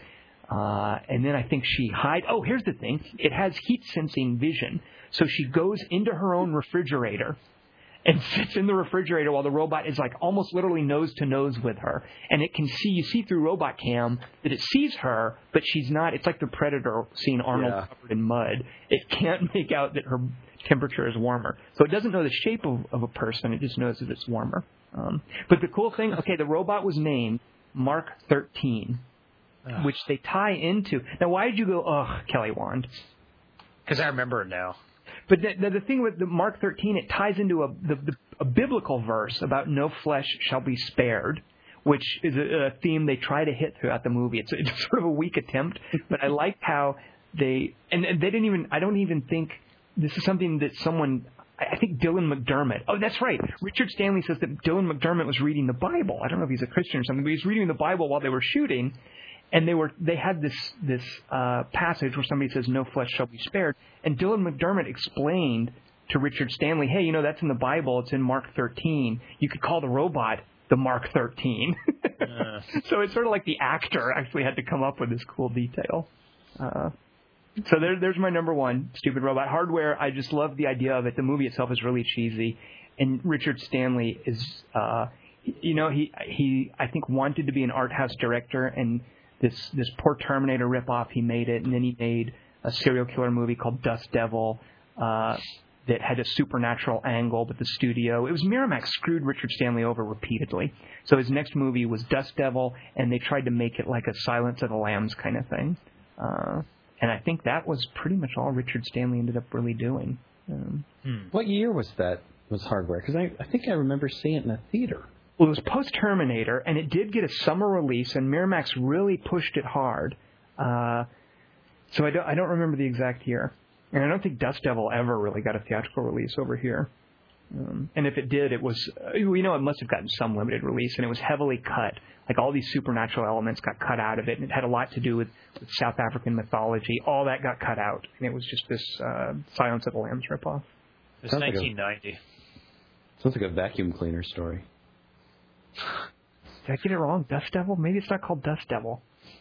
And then I think she hides. Oh, here's the thing. It has heat sensing vision. So she goes into her own refrigerator and sits in the refrigerator while the robot is like almost literally nose to nose with her. And it can see, you see through robot cam that it sees her, but she's not. It's like the Predator seeing Arnold covered in mud. It can't make out that her temperature is warmer. So it doesn't know the shape of a person. It just knows that it's warmer. But the cool thing, the robot was named Mark 13, which they tie into. Now, why did you go, Kelly Wand? Because I remember it now. But the thing with the Mark 13, it ties into a biblical verse about no flesh shall be spared, which is a theme they try to hit throughout the movie. It's sort of a weak attempt, but I liked how they didn't even, I don't even think this is something that someone, I think Dylan McDermott, that's right. Richard Stanley says that Dylan McDermott was reading the Bible. I don't know if he's a Christian or something, but he's reading the Bible while they were shooting. and they had this passage where somebody says, "No flesh shall be spared," and Dylan McDermott explained to Richard Stanley, "Hey, that's in the Bible. It's in Mark 13. You could call the robot the Mark 13." So it's sort of like the actor actually had to come up with this cool detail. So there's my number one, Stupid Robot. Hardware, I just love the idea of it. The movie itself is really cheesy, and Richard Stanley is, he I think wanted to be an art house director, and this poor Terminator ripoff, he made it, and then he made a serial killer movie called Dust Devil that had a supernatural angle, but the studio, it was Miramax screwed Richard Stanley over repeatedly. So his next movie was Dust Devil, and they tried to make it like a Silence of the Lambs kind of thing. And I think that was pretty much all Richard Stanley ended up really doing. What year was that? Was Hardware? Because I think I remember seeing it in a theater. Well, it was post-Terminator, and it did get a summer release, and Miramax really pushed it hard. So I don't remember the exact year. And I don't think Dust Devil ever really got a theatrical release over here. And if it did, it was, it must have gotten some limited release, and it was heavily cut. Like all these supernatural elements got cut out of it, and it had a lot to do with South African mythology. All that got cut out, and it was just this Silence of the Lambs ripoff. It was 1990. Sounds like a vacuum cleaner story. Did I get it wrong? Dust Devil? Maybe it's not called Dust Devil.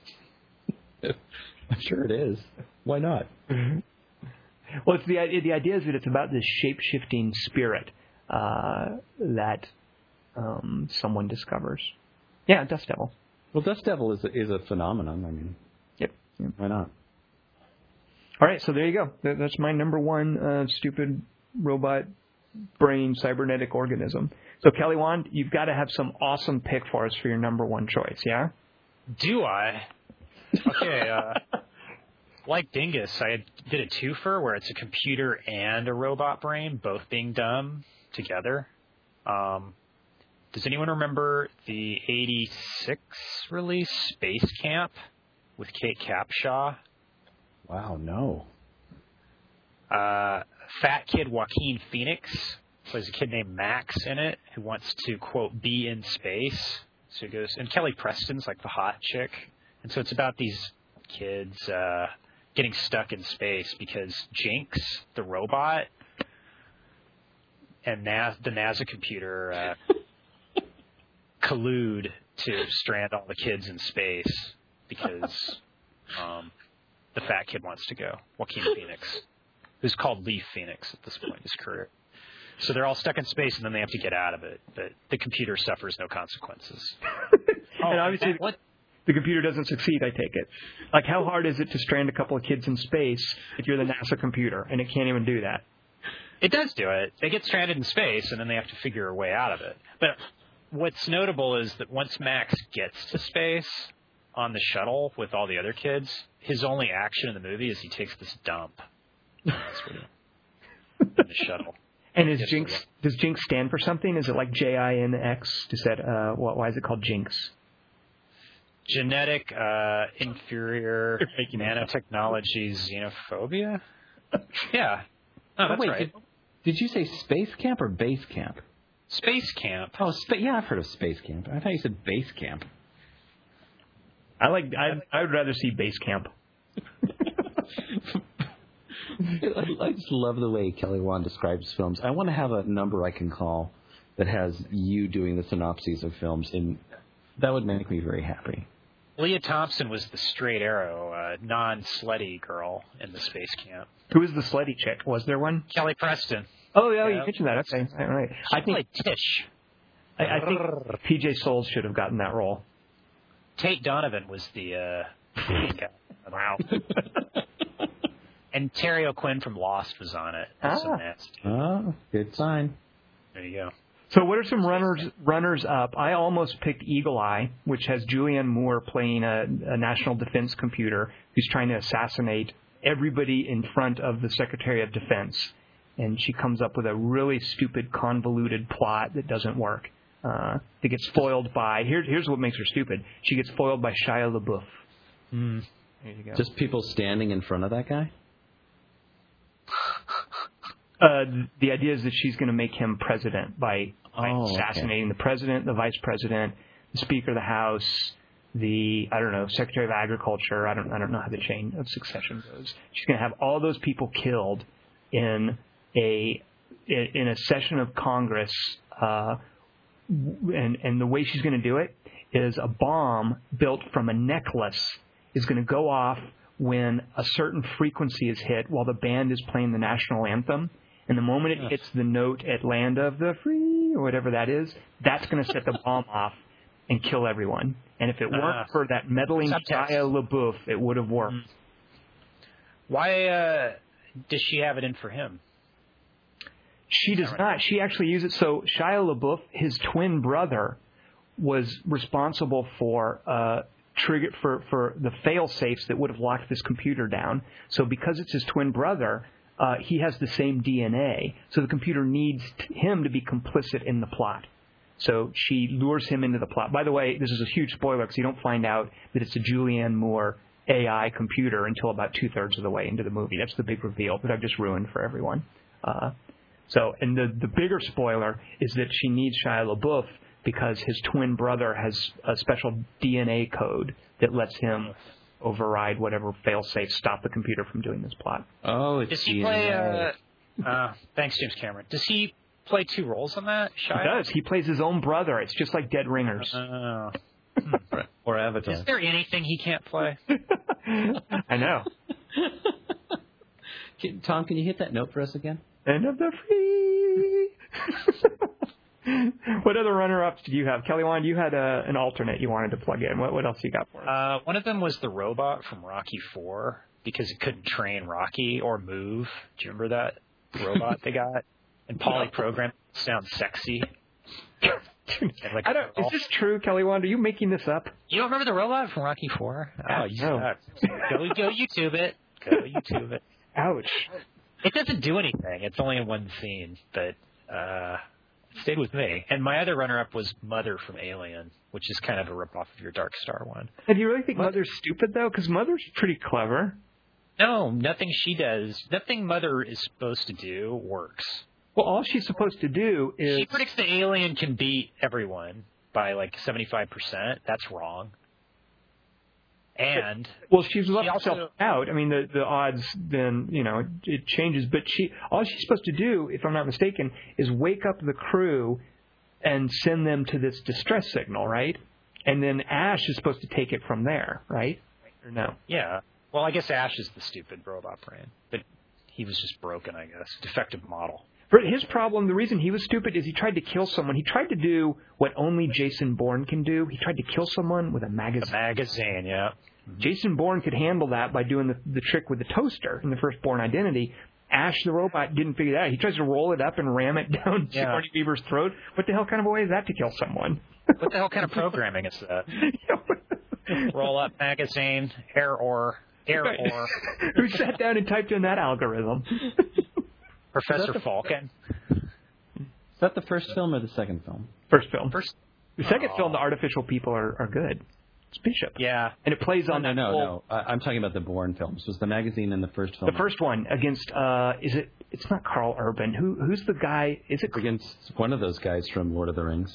I'm sure it is. Why not? Well, it's the idea is that it's about this shape-shifting spirit that someone discovers. Yeah, Dust Devil. Well, Dust Devil is a phenomenon. I mean, yep. Why not? All right, so there you go. That's my number one stupid robot brain cybernetic organism. So, Kelly Wand, you've got to have some awesome pick for us for your number one choice, yeah? Do I? Okay, like Dingus, I did a twofer where it's a computer and a robot brain, both being dumb together. Does anyone remember the 86 release Space Camp with Kate Capshaw? Wow, no. Fat kid Joaquin Phoenix plays a kid named Max in it who wants to, quote, be in space. So he goes, and Kelly Preston's like the hot chick. And so it's about these kids getting stuck in space because Jinx, the robot, and the NASA computer collude to strand all the kids in space because the fat kid wants to go, Joaquin Phoenix, who's called Leaf Phoenix at this point in his career. So they're all stuck in space, and then they have to get out of it. But the computer suffers no consequences. And obviously, the computer doesn't succeed, I take it. Like, how hard is it to strand a couple of kids in space if you're the NASA computer, and it can't even do that? It does do it. They get stranded in space, and then they have to figure a way out of it. But what's notable is that once Max gets to space on the shuttle with all the other kids, his only action in the movie is he takes this dump. That's what in the shuttle. And does Jinx stand for something? Is it like JINX? Is that why is it called Jinx? Genetic inferior nanotechnology xenophobia? Yeah. Oh, that's wait, right. Did you say Space Camp or Base Camp? Space Camp. Oh, yeah, I've heard of Space Camp. I thought you said Base Camp. I would rather see Base Camp. I just love the way Kelly Wand describes films. I want to have a number I can call that has you doing the synopses of films, and that would make me very happy. Leah Thompson was the straight arrow, non-slutty girl in the Space Camp. Who was the slutty chick? Was there one? Kelly Preston. Oh, yeah, you mentioned that. Okay, all right. I think Tish. I think P.J. Souls should have gotten that role. Tate Donovan was the guy. Wow. And Terry O'Quinn from Lost was on it. Oh, good sign. There you go. So what are some runners up? I almost picked Eagle Eye, which has Julianne Moore playing a national defense computer who's trying to assassinate everybody in front of the Secretary of Defense. And she comes up with a really stupid, convoluted plot that doesn't work. That gets foiled by... Here's what makes her stupid. She gets foiled by Shia LaBeouf. There you go. Just people standing in front of that guy? The idea is that she's going to make him president by assassinating the president, the vice president, the Speaker of the House, I don't know, Secretary of Agriculture. I don't know how the chain of succession goes. She's going to have all those people killed in a session of Congress, and the way she's going to do it is a bomb built from a necklace is going to go off when a certain frequency is hit while the band is playing the national anthem. And the moment it hits the note at Land of the Free, or whatever that is, that's going to set the bomb off and kill everyone. And if it weren't for that meddling Shia LaBeouf, it would have worked. Why does she have it in for him? She does not. She actually uses it. So Shia LaBeouf, his twin brother, was responsible for for the fail safes that would have locked this computer down. So because it's his twin brother, he has the same DNA. So the computer needs him to be complicit in the plot. So she lures him into the plot. By the way, this is a huge spoiler because you don't find out that it's a Julianne Moore AI computer until about 2/3 of the way into the movie. That's the big reveal that I've just ruined for everyone. And the bigger spoiler is that she needs Shia LaBeouf because his twin brother has a special DNA code that lets him override whatever failsafe stop the computer from doing this plot. Oh, it's Does he play? Thanks, James Cameron. Does he play two roles on that? Shia? He does. He plays his own brother. It's just like Dead Ringers. Or Avatar. Is there anything he can't play? I know. Tom, can you hit that note for us again? End of the free. What other runner-ups did you have? Kelly Wand, you had an alternate you wanted to plug in. What else you got for us? One of them was the robot from Rocky IV because it couldn't train Rocky or move. Do you remember that robot they got? And polyprogram sounds sexy. Like, is this true, Kelly Wand? Are you making this up? You don't remember the robot from Rocky IV? Oh, you suck. Go YouTube it. Go YouTube it. Ouch. It doesn't do anything. It's only in one scene, but it stayed with me. And my other runner-up was Mother from Alien, which is kind of a ripoff of your Dark Star one. And do you really think Mother's stupid, though? Because Mother's pretty clever. No, nothing she does, nothing Mother is supposed to do works. Well, all she's supposed to do is... She predicts the alien can beat everyone by like 75%. That's wrong. And... Well, she's left herself out. I mean, the odds then, it changes. But all she's supposed to do, if I'm not mistaken, is wake up the crew and send them to this distress signal, right? And then Ash is supposed to take it from there, right? Or no? Yeah. Well, I guess Ash is the stupid robot brain. But he was just broken, I guess. Defective model. His problem, the reason he was stupid is he tried to kill someone. He tried to do what only Jason Bourne can do. He tried to kill someone with a magazine. A magazine, yeah. Jason Bourne could handle that by doing the trick with the toaster in the first Bourne Identity. Ash, the robot, didn't figure that out. He tries to roll it up and ram it down Sigourney Weaver's throat. What the hell kind of a way is that to kill someone? What the hell kind of programming is that? Roll up magazine, air ore. Who sat down and typed in that algorithm? Professor Falcon. Is that the first film or the second film? First film. The second film, the artificial people are good. It's Bishop. Yeah. And it plays on No. I'm talking about the Bourne films. Was the magazine in the first film? The first one against, it's not Carl Urban. Who's the guy? Is it against one of those guys from Lord of the Rings?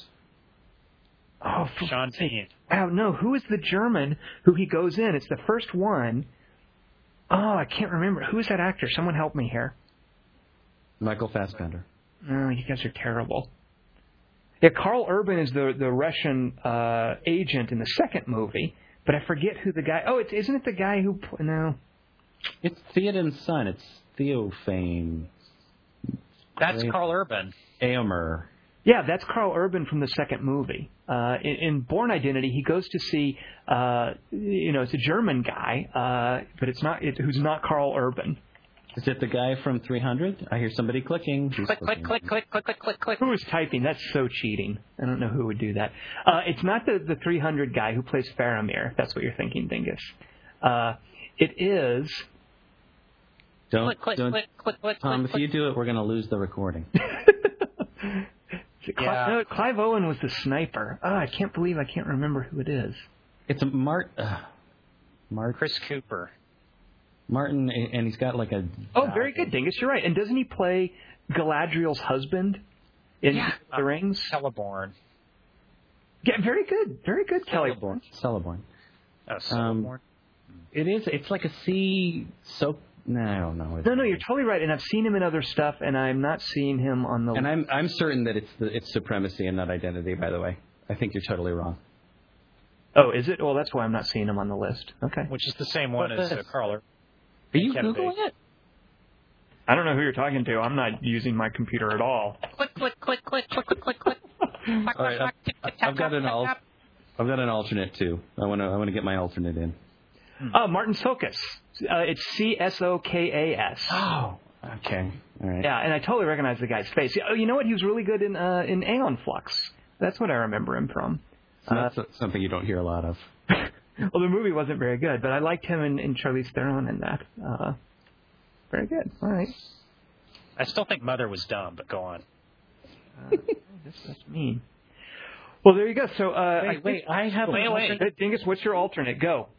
Oh, Sean Bean. Oh, no. Who is the German who he goes in? It's the first one. Oh, I can't remember. Who is that actor? Someone help me here. Michael Fassbender. Oh, you guys are terrible. Yeah, Carl Urban is the Russian agent in the second movie, but I forget who the guy... Oh, isn't it the guy who... No. It's Theoden's son. It's Theophane. That's Carl Urban. Aomer. Yeah, that's Carl Urban from the second movie. In Bourne Identity, he goes to see... it's a German guy, but who's not Carl Urban. Is it the guy from 300? I hear somebody clicking. Click. Who is typing? That's so cheating. I don't know who would do that. It's not the 300 guy who plays Faramir, if that's what you're thinking, Dingus. It is... Don't. Tom, if you do it, we're going to lose the recording. No, Clive Owen was the sniper. Oh, I can't believe I can't remember who it is. It's a Chris Cooper. Martin, and he's got like a... Oh, very good, Dingus. You're right. And doesn't he play Galadriel's husband in The Rings? Celeborn. Yeah, very good, Kelly. Celeborn. Oh, Celeborn. It is. It's like a sea soap. No, I don't know. No, you're totally right, and I've seen him in other stuff, and I'm not seeing him on the. And I'm certain that it's Supremacy and not Identity. By the way, I think you're totally wrong. Oh, is it? Well, that's why I'm not seeing him on the list. Okay. Which is the same one as Carl. Are you Kevin Googling Bacon. it? I don't know who you're talking to. I'm not using my computer at all. Click. All right, I've got an alternate too. I want to get my alternate in. Oh, Martin Sokas. It's Csokas. Oh, okay. All right. Yeah, and I totally recognize the guy's face. Oh, you know what? He was really good in Aeon Flux. That's what I remember him from. So that's something you don't hear a lot of. Well, the movie wasn't very good, but I liked him in Charlize Theron in that. Very good. All right. I still think Mother was dumb, but go on. That's mean. Well, there you go. So, wait. I have Dingus, what's your alternate? Go.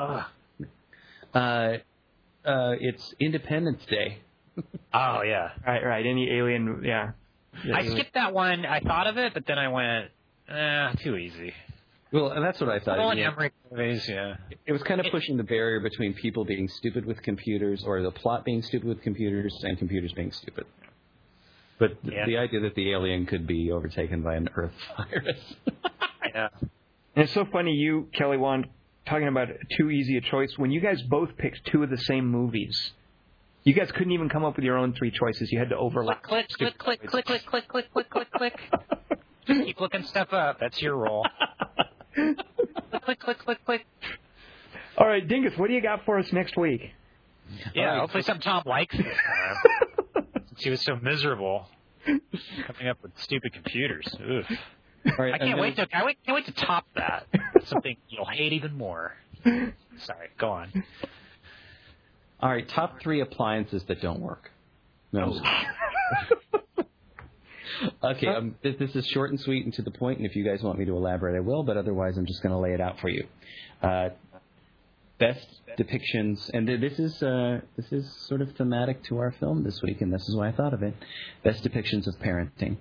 It's Independence Day. Oh, yeah. Right. Any alien, yeah. I skipped that one. I thought of it, but then I went, too easy. Well, and that's what I thought. Roland Emmerich movies, yeah. It was kind of pushing the barrier between people being stupid with computers, or the plot being stupid with computers, and computers being stupid. But the idea that the alien could be overtaken by an Earth virus. I know. And it's so funny, you, Kelly Wand, talking about too easy a choice. When you guys both picked two of the same movies, you guys couldn't even come up with your own three choices. You had to overlap. Click. Just keep looking stuff up. That's your role. Click. All right, Dingus, what do you got for us next week? Yeah, hopefully something Tom likes this time. Since he was so miserable coming up with stupid computers. Oof. All right, I can't wait to top that. Something you'll hate even more. Sorry, go on. All right, top 3 appliances that don't work. No. Okay, this is short and sweet and to the point, and if you guys want me to elaborate, I will, but otherwise I'm just going to lay it out for you. Best depictions, and this is sort of thematic to our film this week, and this is why I thought of it. Best depictions of parenting.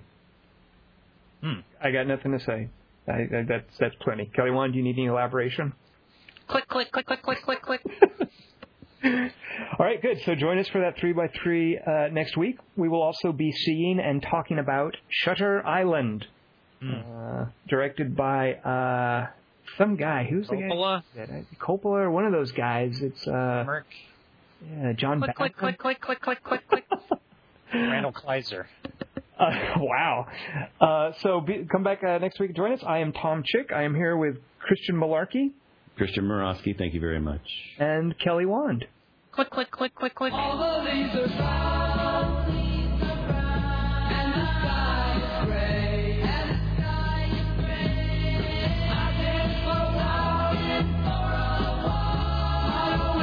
I got nothing to say. That's plenty. Kelly Wand, do you need any elaboration? Click. All right, good. So join us for that 3x3 next week. We will also be seeing and talking about Shutter Island, directed by some guy. Who's Coppola? The guy? Coppola or one of those guys. It's Merc. Yeah, John. Click. Randall Kleiser. Wow. So come back next week. Join us. I am Tom Chick. I am here with Christian Malarkey. Christian Morosky, thank you very much. And Kelly Wand. Click. All the leaves are brown, and the sky is gray. I dance for a while, on a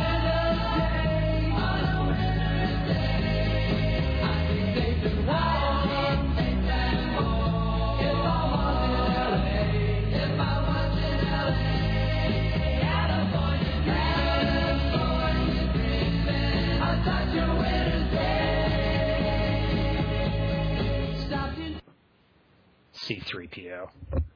winter's day. I think they've been warm, if I was in LA. California dreaming, I'll touch your winter's day. Stopped in C3PO.